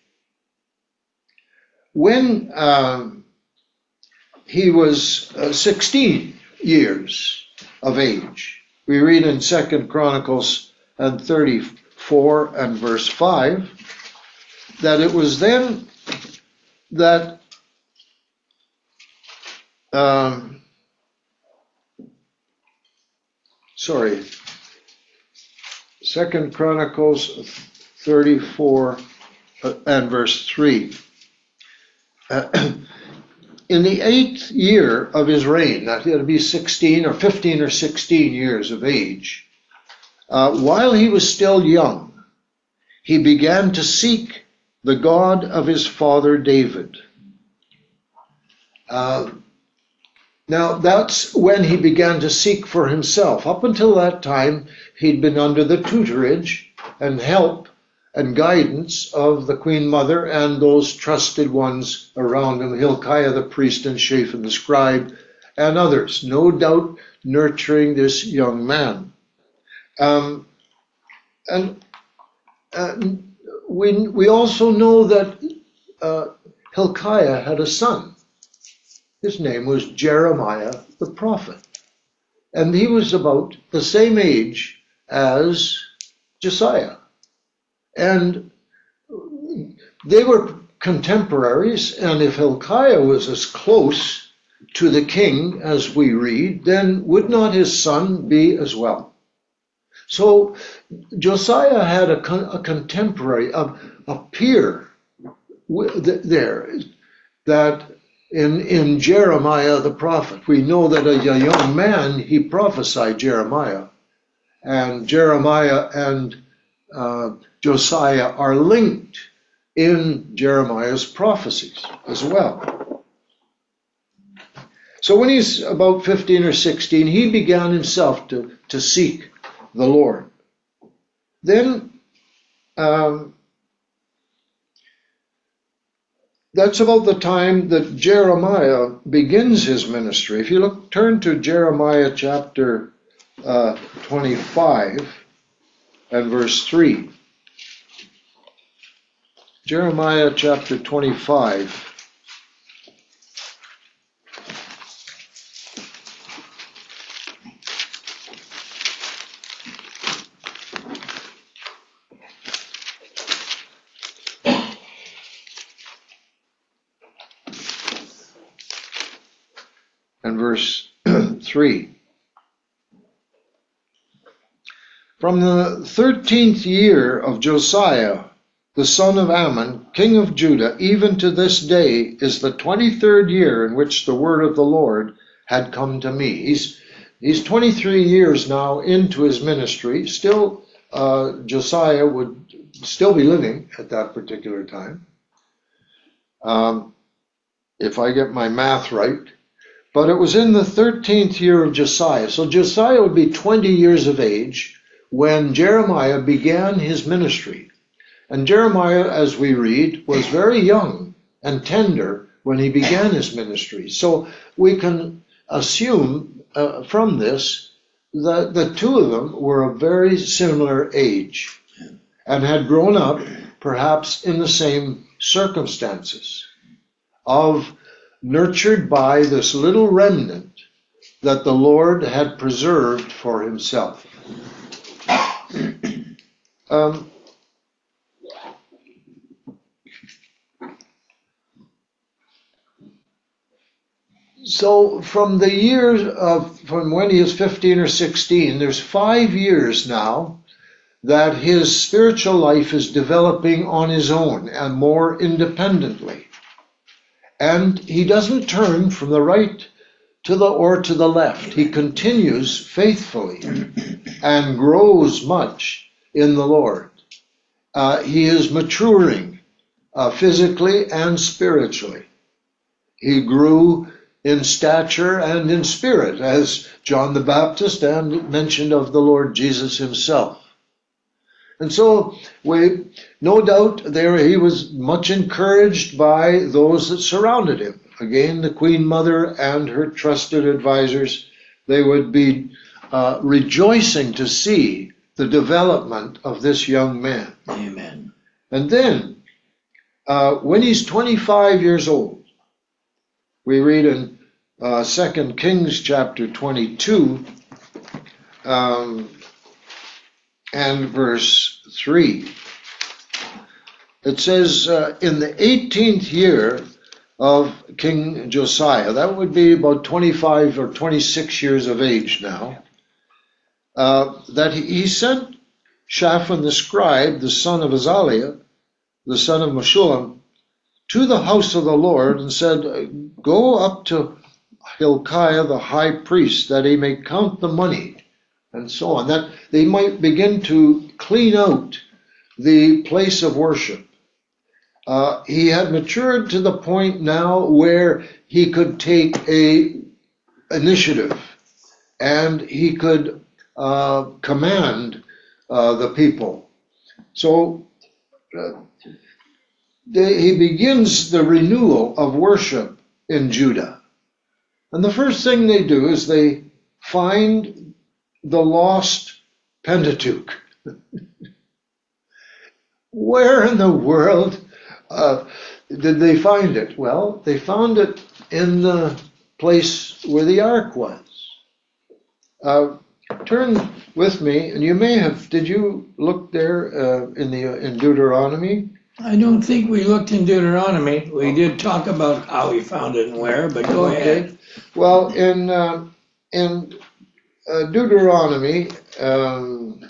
When um, he was uh, sixteen years of age, we read in Second Chronicles and thirty-four and verse five, that it was then that um, sorry, Second Chronicles thirty-four and verse three. Uh, in the eighth year of his reign, that he had to be sixteen or fifteen or sixteen years of age, uh, while he was still young, he began to seek the God of his father David. Uh, now, that's when he began to seek for himself. Up until that time, he'd been under the tutorage and help and guidance of the Queen Mother and those trusted ones around him, Hilkiah the priest and Shaphan the scribe, and others, no doubt nurturing this young man. Um, and uh, we, we also know that uh, Hilkiah had a son. His name was Jeremiah the prophet. And he was about the same age as Josiah. And they were contemporaries, and if Hilkiah was as close to the king as we read, then would not his son be as well? So Josiah had a, con- a contemporary, a, a peer w- there, that in, in Jeremiah the prophet. We know that as a young man, he prophesied Jeremiah. And Jeremiah and uh, Josiah are linked in Jeremiah's prophecies as well. So when he's about fifteen or sixteen, he began himself to, to seek the Lord. Then um, that's about the time that Jeremiah begins his ministry. If you look, turn to Jeremiah chapter uh, twenty-five and verse three. Jeremiah chapter twenty-five. And verse three. From the thirteenth year of Josiah, the son of Ammon, king of Judah, even to this day is the twenty-third year in which the word of the Lord had come to me. He's, he's twenty-three years now into his ministry. Still, uh, Josiah would still be living at that particular time. Um, if I get my math right. But it was in the thirteenth year of Josiah. So Josiah would be twenty years of age when Jeremiah began his ministry. And Jeremiah, as we read, was very young and tender when he began his ministry. So we can assume uh, from this that the two of them were of very similar age and had grown up perhaps in the same circumstances of nurtured by this little remnant that the Lord had preserved for himself. Um, so from the years of, from when he is fifteen or sixteen, there's five years now that his spiritual life is developing on his own and more independently. And he doesn't turn from the right to the or to the left. He continues faithfully and grows much in the Lord. Uh, he is maturing uh, physically and spiritually. He grew in stature and in spirit, as John the Baptist and mentioned of the Lord Jesus himself. And so, we, no doubt, there he was much encouraged by those that surrounded him. Again, the Queen Mother and her trusted advisors, they would be uh, rejoicing to see the development of this young man. Amen. And then, uh, when he's twenty-five years old, we read in uh, Second Kings chapter twenty-two, um, and verse three. It says, uh, in the eighteenth year of King Josiah, that would be about twenty-five or twenty-six years of age now, uh, that he, he sent Shaphan the scribe, the son of Azaliah, the son of Meshullam, to the house of the Lord and said, go up to Hilkiah the high priest, that he may count the money, and so on, that they might begin to clean out the place of worship. Uh, he had matured to the point now where he could take a initiative and he could uh, command uh, the people. So uh, they, he begins the renewal of worship in Judah. And the first thing they do is they find the lost Pentateuch. Where in the world uh, did they find it? Well, they found it in the place where the ark was. Uh, turn with me, and you may have, did you look there uh, in the in Deuteronomy? I don't think we looked in Deuteronomy. We did talk about how we found it and where, but go Okay. ahead. Well, in uh, in uh, Deuteronomy, um,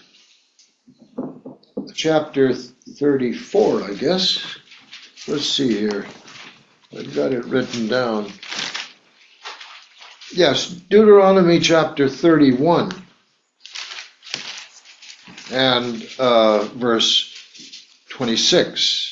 chapter thirty-four, I guess. Let's see here. I've got it written down. Yes, Deuteronomy chapter thirty-one and uh, verse twenty-six.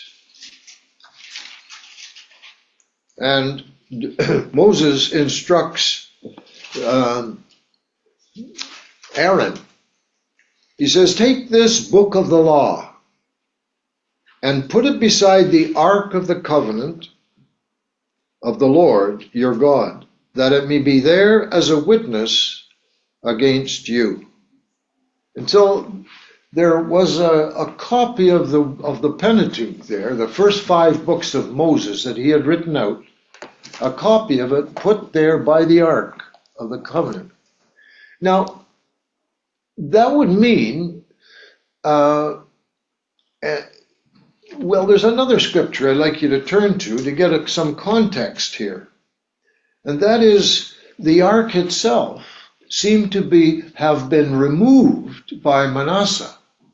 And Moses instructs um, Aaron. He says, take this book of the law and put it beside the ark of the covenant of the Lord your God, that it may be there as a witness against you. And so there was a, a copy of the of the Pentateuch there, the first five books of Moses that he had written out, a copy of it put there by the ark of the covenant. Now, that would mean, uh, uh, well, there's another scripture I'd like you to turn to to get a, some context here. And that is the ark itself seemed to be have been removed by Manasseh.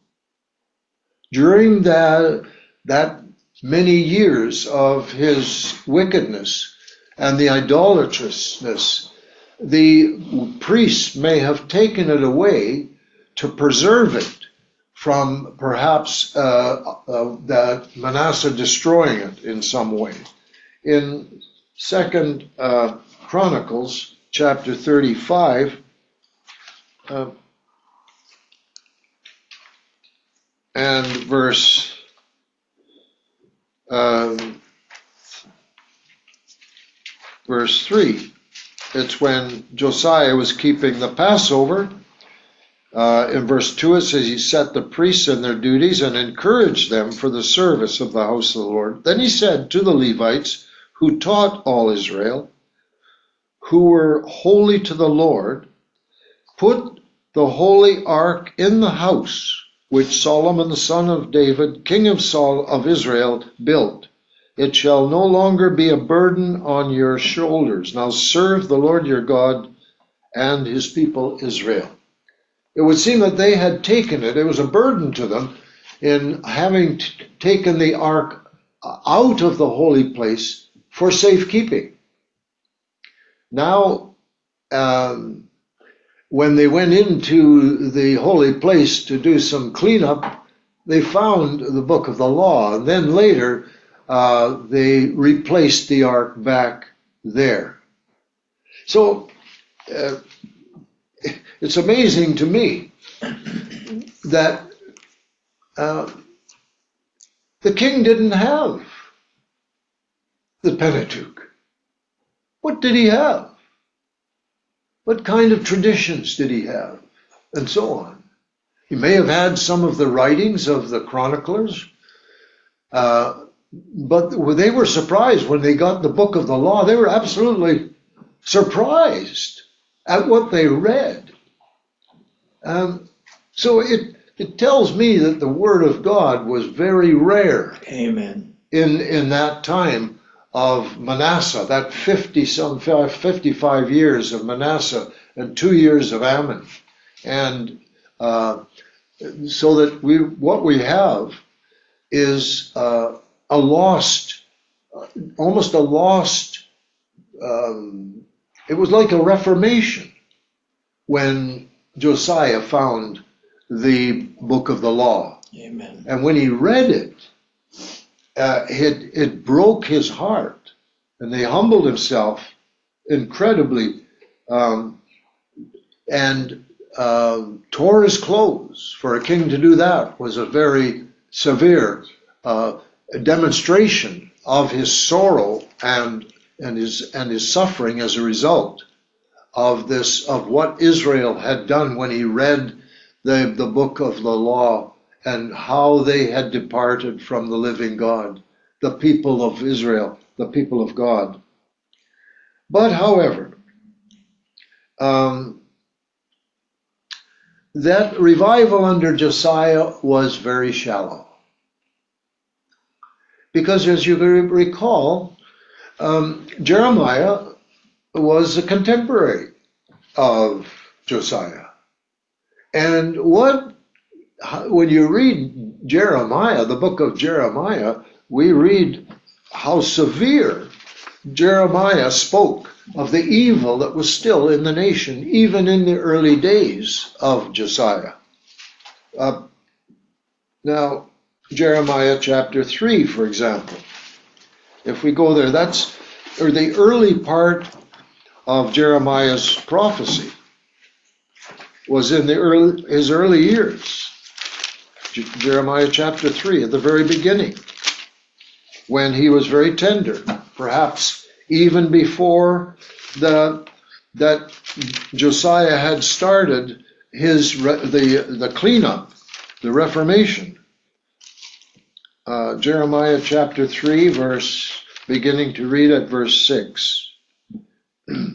During that, that many years of his wickedness and the idolatrousness, the priests may have taken it away to preserve it from perhaps uh, uh, that Manasseh destroying it in some way. In Second uh, Chronicles chapter thirty-five, uh, and verse um, verse three. It's when Josiah was keeping the Passover. Uh, in verse two, it says he set the priests in their duties and encouraged them for the service of the house of the Lord. Then he said to the Levites who taught all Israel, who were holy to the Lord, put the holy ark in the house which Solomon the son of David, king of Saul of Israel, built. It shall no longer be a burden on your shoulders. Now serve the Lord your God and his people Israel. It would seem that they had taken it. It was a burden to them in having t- taken the ark out of the holy place for safekeeping. Now, um, when they went into the holy place to do some cleanup, they found the book of the law. And then later, uh, they replaced the ark back there. So, uh, it's amazing to me that uh, the king didn't have the Pentateuch. What did he have? What kind of traditions did he have? And so on. He may have had some of the writings of the chroniclers, uh, but they were surprised when they got the book of the law. They were absolutely surprised at what they read. Um, so it, it tells me that the Word of God was very rare. Amen. In, in that time of Manasseh, that fifty some fifty-five years of Manasseh and two years of Ammon. And uh, so that we what we have is uh, a lost, uh, almost a lost, um, it was like a reformation when Josiah found the book of the law. Amen. And when he read it, uh, it, it broke his heart. And he humbled himself incredibly um, and uh, tore his clothes. For a king to do that was a very severe uh, demonstration of his sorrow and and his and his suffering as a result of this, of what Israel had done when he read the the book of the law and how they had departed from the living God, the people of Israel, the people of God. But however, um, that revival under Josiah was very shallow. Because as you recall, um, Jeremiah was a contemporary of Josiah. And what, when you read Jeremiah, the book of Jeremiah, we read how severe Jeremiah spoke of the evil that was still in the nation, even in the early days of Josiah. Uh, now, Jeremiah chapter three, for example, if we go there, that's or the early part of Jeremiah's prophecy was in the early, his early years. Jeremiah chapter three, at the very beginning, when he was very tender, perhaps even before the that Josiah had started his the the cleanup, the Reformation. Uh, Jeremiah chapter three, verse beginning to read at verse six. The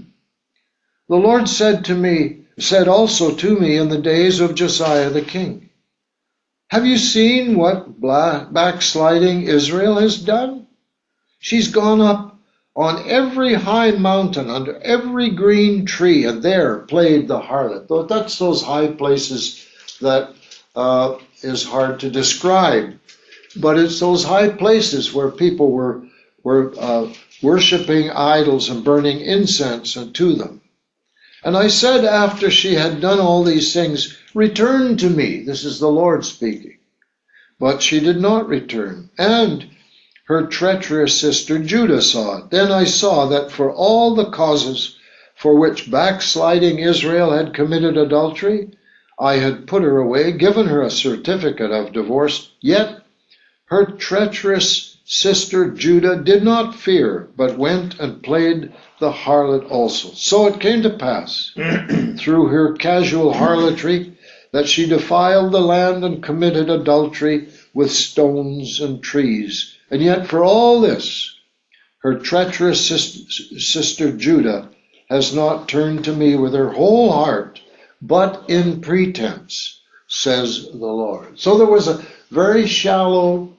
Lord said to me, said also to me in the days of Josiah the king, have you seen what backsliding Israel has done? She's gone up on every high mountain, under every green tree, and there played the harlot. That's those high places that uh, is hard to describe. But it's those high places where people were, were uh, worshiping idols and burning incense to them. And I said after she had done all these things, return to me. This is the Lord speaking. But she did not return. And her treacherous sister Judah saw it. Then I saw that for all the causes for which backsliding Israel had committed adultery, I had put her away, given her a certificate of divorce, yet her treacherous sister Judah did not fear, but went and played the harlot also. So it came to pass, through her casual harlotry, that she defiled the land and committed adultery with stones and trees. And yet for all this, her treacherous sister, sister Judah has not turned to me with her whole heart, but in pretense, says the Lord. So there was a very shallow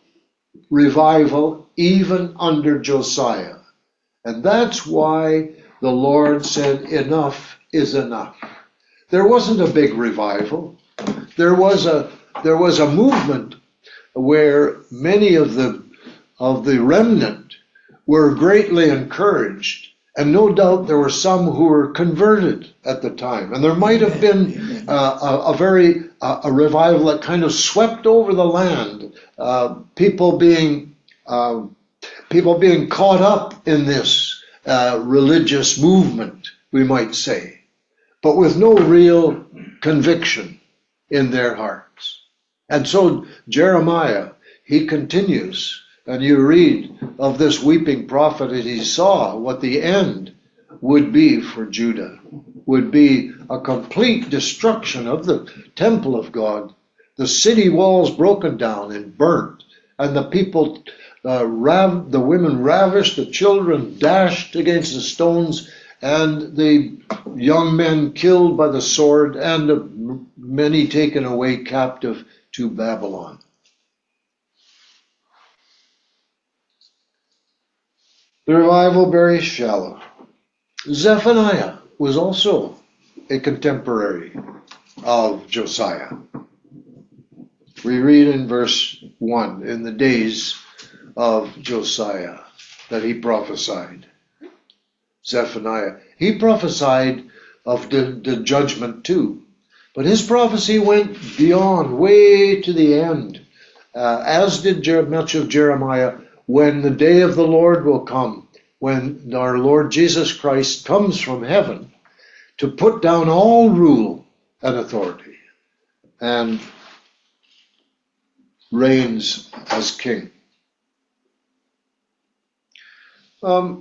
revival even under Josiah. And that's why the Lord said, enough is enough. There wasn't a big revival. There was a there was a movement where many of the of the remnant were greatly encouraged. And no doubt there were some who were converted at the time. And there might have been uh, a, a very uh, a revival that kind of swept over the land. Uh, people being uh, people being caught up in this uh, religious movement, we might say, but with no real conviction in their hearts. And so Jeremiah, he continues. And you read of this weeping prophet, and he saw what the end would be for Judah, would be a complete destruction of the temple of God, the city walls broken down and burnt, and the people, uh, rav- the women ravished, the children dashed against the stones, and the young men killed by the sword, and the many taken away captive to Babylon. The revival very shallow. Zephaniah was also a contemporary of Josiah. We read in verse one, in the days of Josiah, that he prophesied. Zephaniah. He prophesied of the, the judgment too. But his prophecy went beyond, way to the end, uh, as did Jer- much of Jeremiah, when the day of the Lord will come, when our Lord Jesus Christ comes from heaven to put down all rule and authority and reigns as king. Um,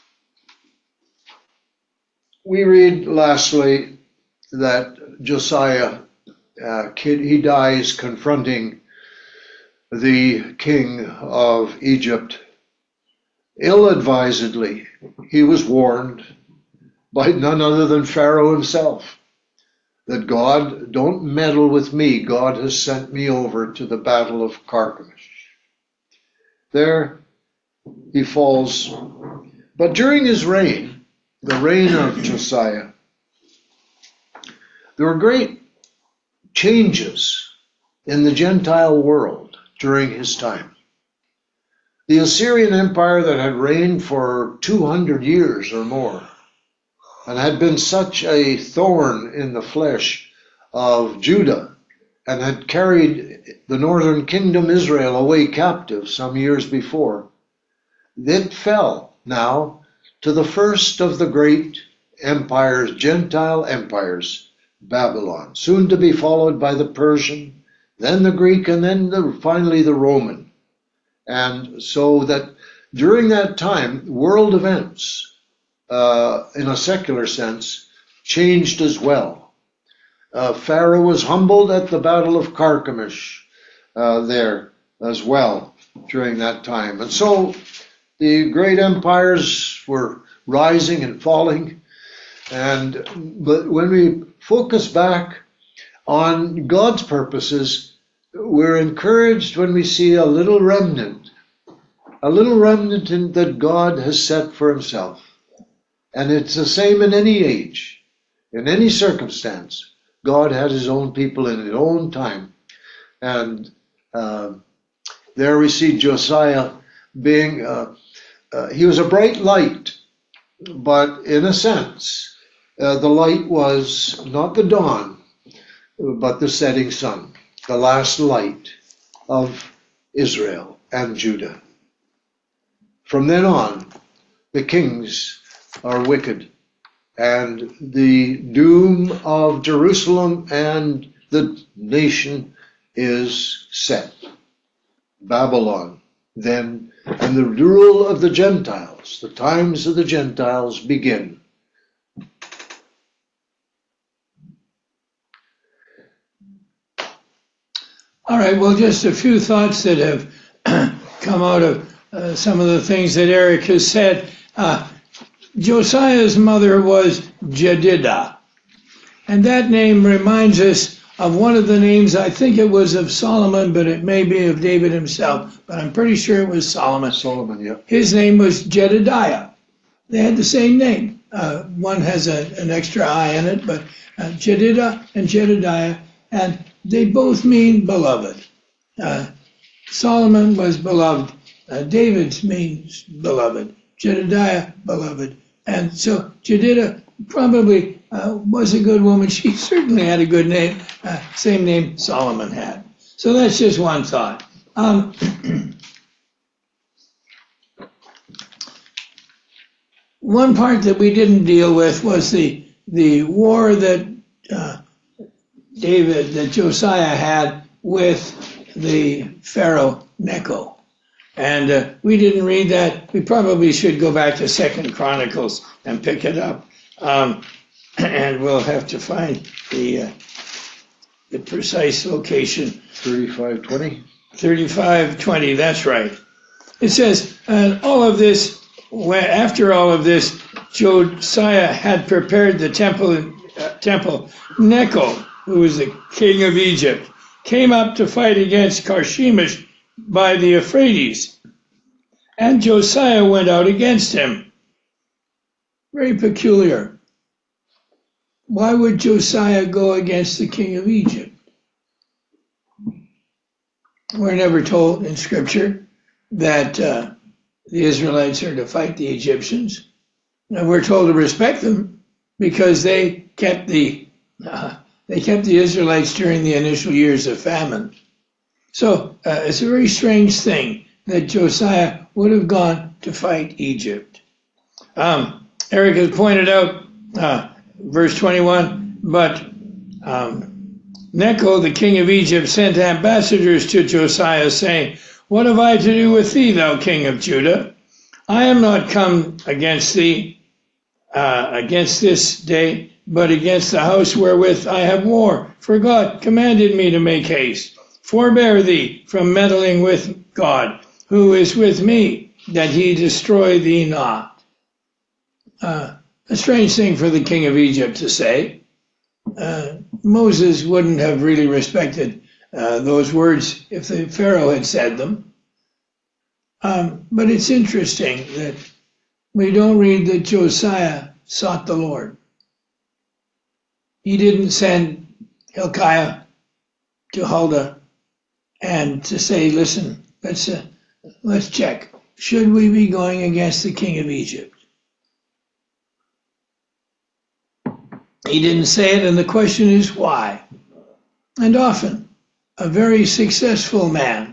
we read lastly that Josiah, uh, he dies confronting the king of Egypt ill-advisedly. He was warned by none other than Pharaoh himself that God, don't meddle with me. God has sent me over to the battle of Carchemish. There he falls. But during his reign, the reign of Josiah, there were great changes in the Gentile world during his time. The Assyrian Empire that had reigned for two hundred years or more and had been such a thorn in the flesh of Judah and had carried the northern kingdom Israel away captive some years before, it fell now to the first of the great empires, Gentile empires, Babylon, soon to be followed by the Persian, then the Greek, and then the, finally the Roman. And so that during that time, world events, uh, in a secular sense, changed as well. Uh, Pharaoh was humbled at the Battle of Carchemish uh, there as well during that time. And so the great empires were rising and falling. And but when we focus back on God's purposes, we're encouraged when we see a little remnant, a little remnant in, that God has set for himself. And it's the same in any age, in any circumstance. God had his own people in his own time. And uh, there we see Josiah being, uh, uh, he was a bright light, but in a sense, uh, the light was not the dawn, but the setting sun, the last light of Israel and Judah. From then on, the kings are wicked, and the doom of Jerusalem and the nation is set. Babylon, then, and the rule of the Gentiles, the times of the Gentiles begin. All right, well, just a few thoughts that have come out of uh, some of the things that Eric has said. Uh, Josiah's mother was Jedidah, and that name reminds us of one of the names, I think it was of Solomon, but it may be of David himself, but I'm pretty sure it was Solomon. Solomon, yeah. His name was Jedidiah. They had the same name. Uh, one has a, an extra I in it, but uh, Jedidah and Jedidiah, and they both mean beloved. Uh, Solomon was beloved. Uh, David means beloved. Jedidiah, beloved. And so Jedidah probably uh, was a good woman. She certainly had a good name, uh, same name Solomon had. So that's just one thought. Um, one part that we didn't deal with was the the war that uh, David, that Josiah had with the Pharaoh Necho. And uh, we didn't read that. We probably should go back to Second Chronicles and pick it up. Um, and we'll have to find the uh, the precise location. thirty-five twenty? thirty-five twenty, that's right. It says, and all of this, after all of this, Josiah had prepared the temple. Uh, temple. Necho, who was the king of Egypt, came up to fight against Carchemish by the Euphrates, and Josiah went out against him. Very peculiar. Why would Josiah go against the king of Egypt? We're never told in Scripture that uh, the Israelites are to fight the Egyptians. And we're told to respect them because they kept the uh, they kept the Israelites during the initial years of famine. So uh, it's a very strange thing that Josiah would have gone to fight Egypt. Um, Eric has pointed out, uh, verse twenty-one, but um, Necho, the king of Egypt, sent ambassadors to Josiah, saying, "What have I to do with thee, thou king of Judah? I am not come against thee uh, against this day, but against the house wherewith I have war. For God commanded me to make haste. Forbear thee from meddling with God, who is with me, that he destroy thee not." Uh, a strange thing for the king of Egypt to say. Uh, Moses wouldn't have really respected uh, those words if the Pharaoh had said them. Um, but it's interesting that we don't read that Josiah sought the Lord. He didn't send Hilkiah to Huldah and to say, "Listen, let's uh, let's check. Should we be going against the king of Egypt?" He didn't say it, and the question is why. And often, a very successful man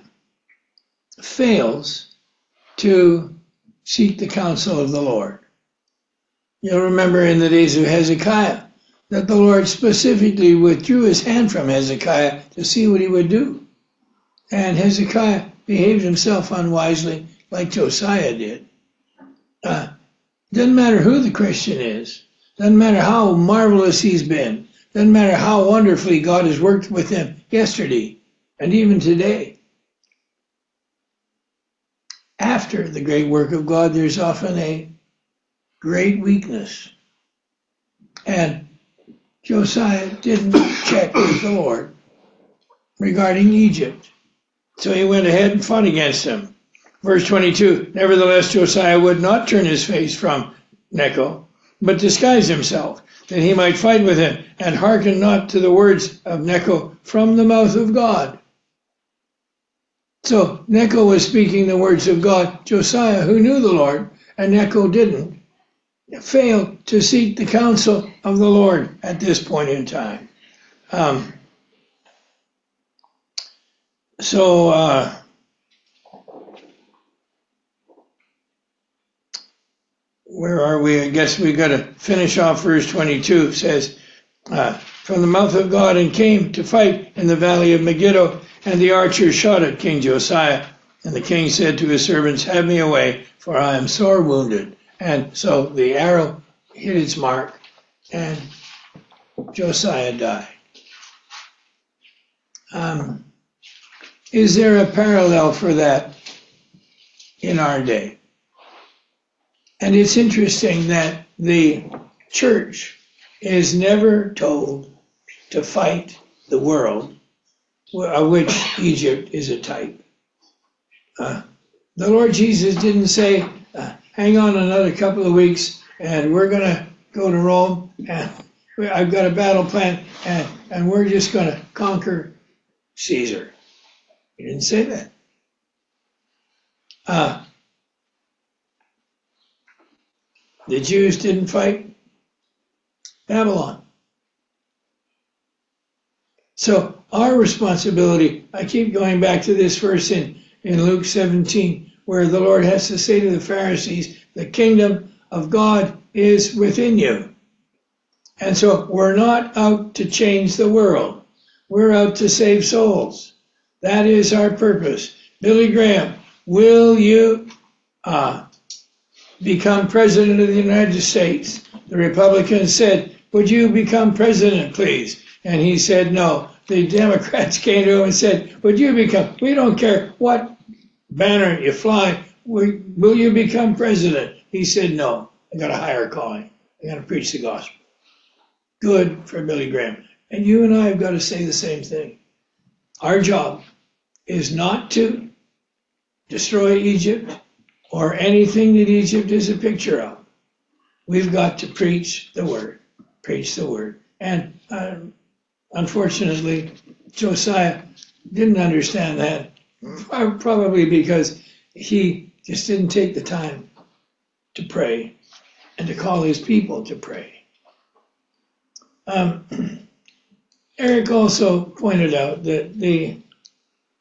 fails to seek the counsel of the Lord. You'll remember in the days of Hezekiah that the Lord specifically withdrew his hand from Hezekiah to see what he would do. And Hezekiah behaved himself unwisely like Josiah did. Uh, doesn't matter who the Christian is. Doesn't matter how marvelous he's been. Doesn't matter how wonderfully God has worked with him yesterday and even today. After the great work of God, there's often a great weakness. And Josiah didn't check with the Lord regarding Egypt. So he went ahead and fought against him. Verse twenty-two, "Nevertheless, Josiah would not turn his face from Necho, but disguised himself, that he might fight with him, and hearken not to the words of Necho from the mouth of God." So Necho was speaking the words of God. Josiah, who knew the Lord, and Necho didn't, failed to seek the counsel of the Lord at this point in time. Um, so, uh, where are we? I guess we got to finish off verse twenty-two. It says, uh, "From the mouth of God, and came to fight in the valley of Megiddo, and the archers shot at King Josiah. And the king said to his servants, Have me away, for I am sore wounded." And so the arrow hit its mark, and Josiah died. Um, is there a parallel for that in our day? And it's interesting that the church is never told to fight the world, of which Egypt is a type. Uh, the Lord Jesus didn't say, uh, hang on another couple of weeks and we're going to go to Rome and I've got a battle plan and, and we're just going to conquer Caesar. He didn't say that. Uh, the Jews didn't fight Babylon. So our responsibility, I keep going back to this verse in, in Luke seventeen, where the Lord has to say to the Pharisees, the kingdom of God is within you. And so we're not out to change the world. We're out to save souls. That is our purpose. Billy Graham, will you uh, become president of the United States? The Republicans said, would you become president, please? And he said, no. The Democrats came to him and said, would you become, we don't care what banner you fly, will you become president? He said, no, I got a higher calling. I got to preach the gospel. Good for Billy Graham. And you and I have got to say the same thing. Our job is not to destroy Egypt or anything that Egypt is a picture of. We've got to preach the word, preach the word. And um, unfortunately, Josiah didn't understand that, probably because he just didn't take the time to pray and to call his people to pray. Um, Eric also pointed out that the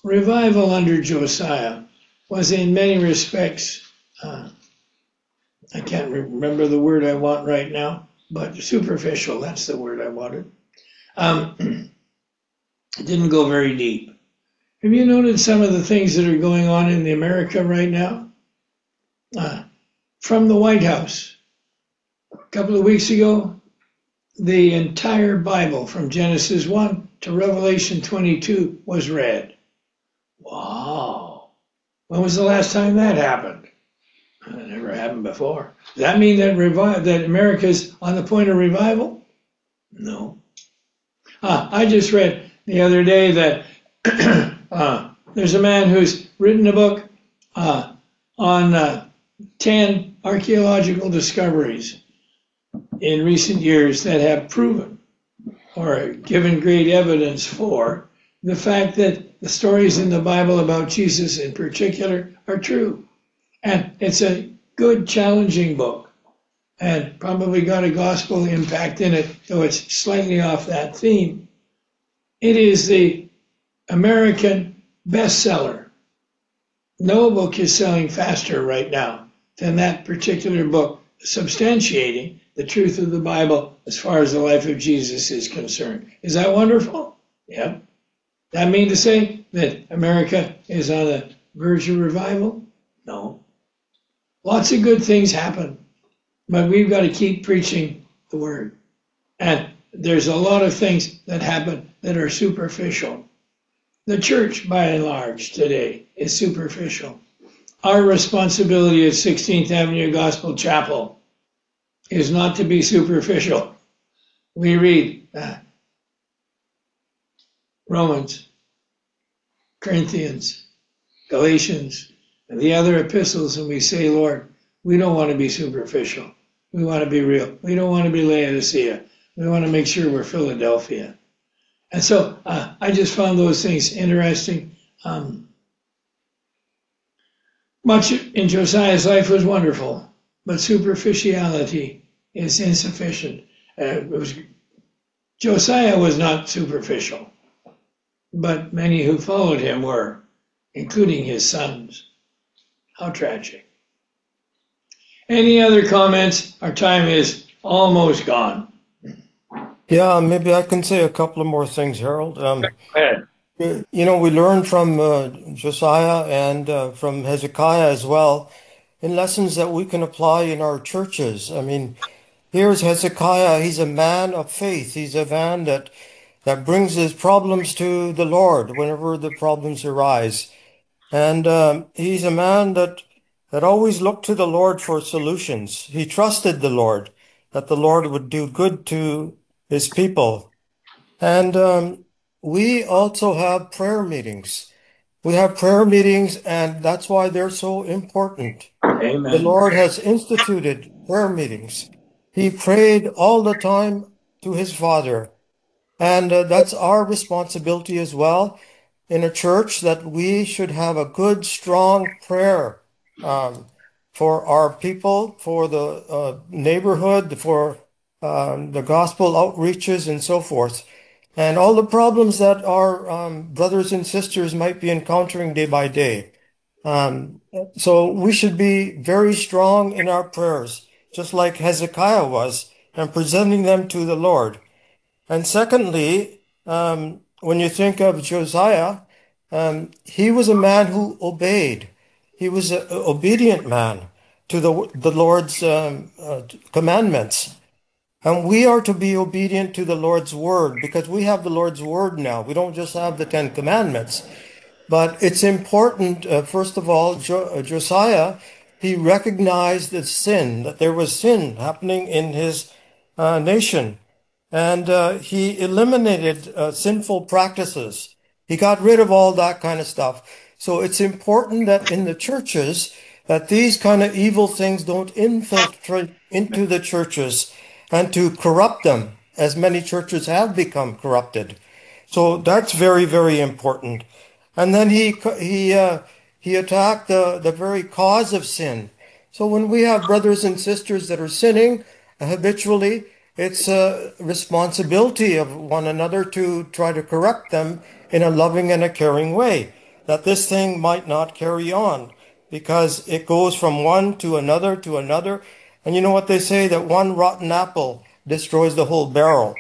revival under Josiah was in many respects, uh, I can't remember the word I want right now, but superficial, that's the word I wanted. Um, it didn't go very deep. Have you noted some of the things that are going on in the America right now? Uh, from the White House, a couple of weeks ago, the entire Bible from Genesis one to Revelation twenty-two was read. Wow. When was the last time that happened? It never happened before. Does that mean that revi- that America's on the point of revival? No. Uh, I just read the other day that uh, there's a man who's written a book uh, on uh, ten archaeological discoveries in recent years that have proven or given great evidence for the fact that the stories in the Bible about Jesus in particular are true. And it's a good, challenging book and probably got a gospel impact in it, though it's slightly off that theme. It is the American bestseller. No book is selling faster right now than that particular book, substantiating the truth of the Bible as far as the life of Jesus is concerned. Is that wonderful? Yeah. That mean to say that America is on the verge of revival? No. Lots of good things happen, but we've got to keep preaching the word. And there's a lot of things that happen that are superficial. The church, by and large, today is superficial. Our responsibility at sixteenth Avenue Gospel Chapel is not to be superficial. We read uh, Romans, Corinthians, Galatians, and the other epistles, and we say, Lord, we don't want to be superficial. We want to be real. We don't want to be Laodicea. We want to make sure we're Philadelphia. And so uh, I just found those things interesting. Um, much in Josiah's life was wonderful, but superficiality is insufficient. Uh, it was, Josiah was not superficial, but many who followed him were, including his sons. How tragic. Any other comments? Our time is almost gone. Yeah, maybe I can say a couple of more things, Harold. Um, Go ahead. you know, we learned from uh, Josiah and uh, from Hezekiah as well in lessons that we can apply in our churches. I mean, here's Hezekiah. He's a man of faith. He's a man that that brings his problems to the Lord whenever the problems arise. And um, he's a man that that always looked to the Lord for solutions. He trusted the Lord, that the Lord would do good to his people. And um, we also have prayer meetings. We have prayer meetings, and that's why they're so important. The Amen. Lord has instituted prayer meetings. He prayed all the time to his Father. And uh, that's our responsibility as well in a church, that we should have a good, strong prayer um, for our people, for the uh, neighborhood, for um, the gospel outreaches and so forth. And all the problems that our um, brothers and sisters might be encountering day by day. Um, so we should be very strong in our prayers, just like Hezekiah was, and presenting them to the Lord. And secondly, um, when you think of Josiah, um, he was a man who obeyed. He was an obedient man to the, the Lord's um, uh, commandments. And we are to be obedient to the Lord's word, because we have the Lord's word now. We don't just have the Ten Commandments. But it's important, uh, first of all, jo- uh, Josiah, he recognized the sin, that there was sin happening in his uh, nation. And uh, he eliminated uh, sinful practices. He got rid of all that kind of stuff. So it's important that in the churches, that these kind of evil things don't infiltrate into the churches and to corrupt them, as many churches have become corrupted. So that's very, very important. And then he he uh, he attacked the, the very cause of sin. So when we have brothers and sisters that are sinning habitually, it's a responsibility of one another to try to correct them in a loving and a caring way. that this thing might not carry on, because it goes from one to another to another. And you know what they say, that one rotten apple destroys the whole barrel.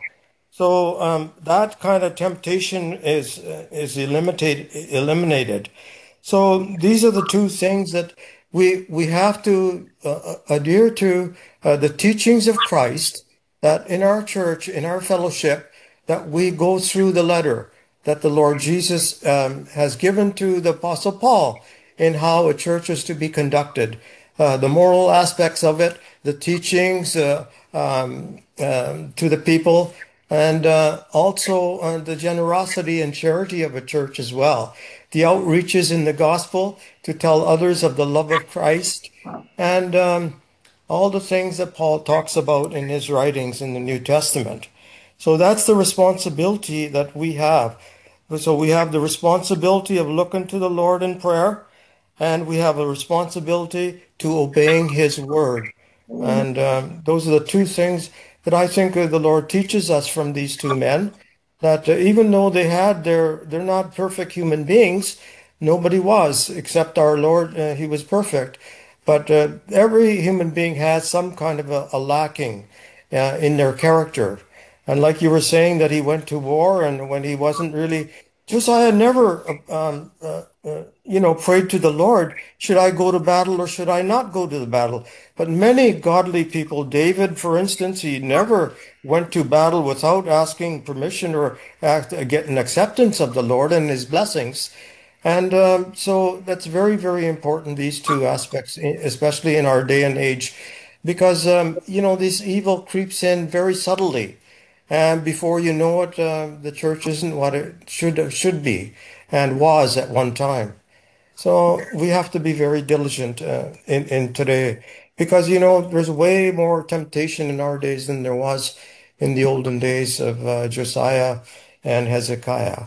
So um, that kind of temptation is uh, is eliminated. Eliminated. So these are the two things that we we have to uh, adhere to, uh, the teachings of Christ, that in our church, in our fellowship, that we go through the letter that the Lord Jesus um, has given to the Apostle Paul in how a church is to be conducted, uh, the moral aspects of it, the teachings uh, um, um, to the people, and uh, also uh, the generosity and charity of a church as well. The outreaches in the gospel to tell others of the love of Christ, and um, all the things that Paul talks about in his writings in the New Testament. So that's the responsibility that we have. So we have the responsibility of looking to the Lord in prayer, and we have a responsibility to obeying his word. And um, those are the two things that I think uh, the Lord teaches us from these two men, that uh, even though they had their, they're not perfect human beings, nobody was except our Lord. Uh, he was perfect. But uh, every human being has some kind of a, a lacking uh, in their character. And like you were saying, that he went to war, and when he wasn't really, Josiah never, um, uh, uh, you know, prayed to the Lord, should I go to battle or should I not go to the battle? But many godly people, David, for instance, he never went to battle without asking permission or act, uh, get an acceptance of the Lord and his blessings. And um, so that's very, very important, these two aspects, e- especially in our day and age, because, um, you know, this evil creeps in very subtly. And before you know it, uh, the church isn't what it should should be and was at one time. So we have to be very diligent uh, in in today, because you know there's way more temptation in our days than there was in the olden days of uh, Josiah and Hezekiah.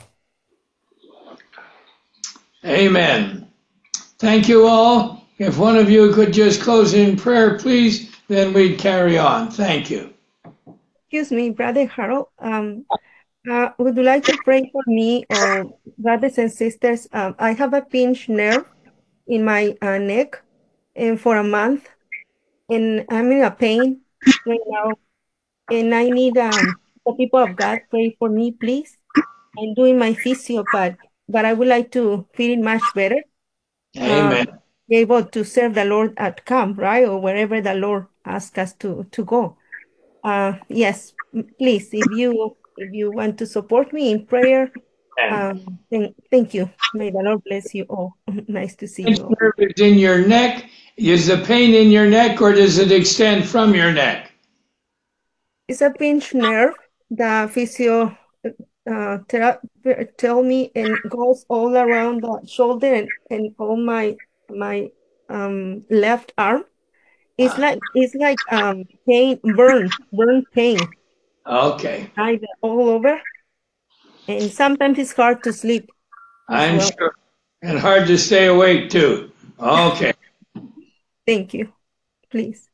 Amen. Thank you all. If one of you could just close in prayer, please, then we'd carry on. Thank you. Excuse me, Brother Harold. Um, uh, would you like to pray for me, or brothers and sisters? Um, I have a pinched nerve in my uh, neck, and for a month, and I'm in a pain right now, and I need um the people of God pray for me, please. I'm doing my physio, but but I would like to feel much better. Amen. Um, be able to serve the Lord at camp, right, or wherever the Lord asks us to to go. Uh, yes, m- please, if you if you want to support me in prayer, And um, thank thank you. May the Lord bless you all. Nice to see pinched you all. nerve is in your neck. Is the pain in your neck, or does it extend from your neck? It's a pinched nerve. The physio uh, tera- tell me, and goes all around the shoulder, and, and all my my um left arm. It's Ah, like it's like um pain, burn, burn pain, okay. right, all over. And sometimes it's hard to sleep as I'm well. sure. And hard to stay awake, too. Okay. Thank you. Please.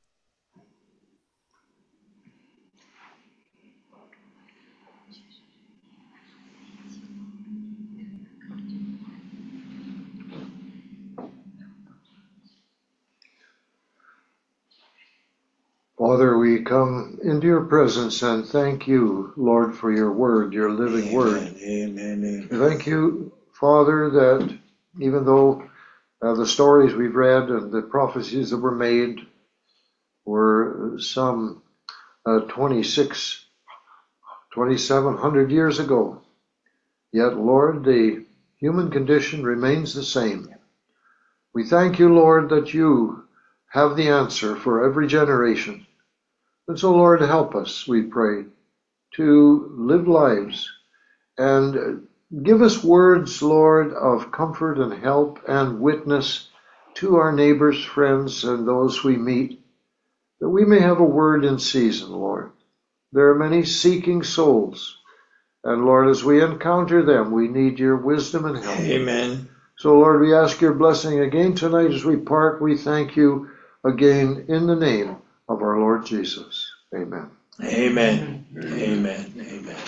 Father, we come into your presence and thank you, Lord, for your word, your living Amen. word. Amen. We Amen. thank you, Father, that even though uh, the stories we've read and the prophecies that were made were some uh, twenty-six, twenty-seven hundred years ago, yet, Lord, the human condition remains the same. We thank you, Lord, that you have the answer for every generation. And so, Lord, help us, we pray, to live lives and give us words, Lord, of comfort and help and witness to our neighbors, friends, and those we meet, that we may have a word in season, Lord. There are many seeking souls, and Lord, as we encounter them, we need your wisdom and help. Amen. So, Lord, we ask your blessing again tonight as we part. We thank you again in the name of our Lord Jesus. Amen. Amen. Amen. Amen.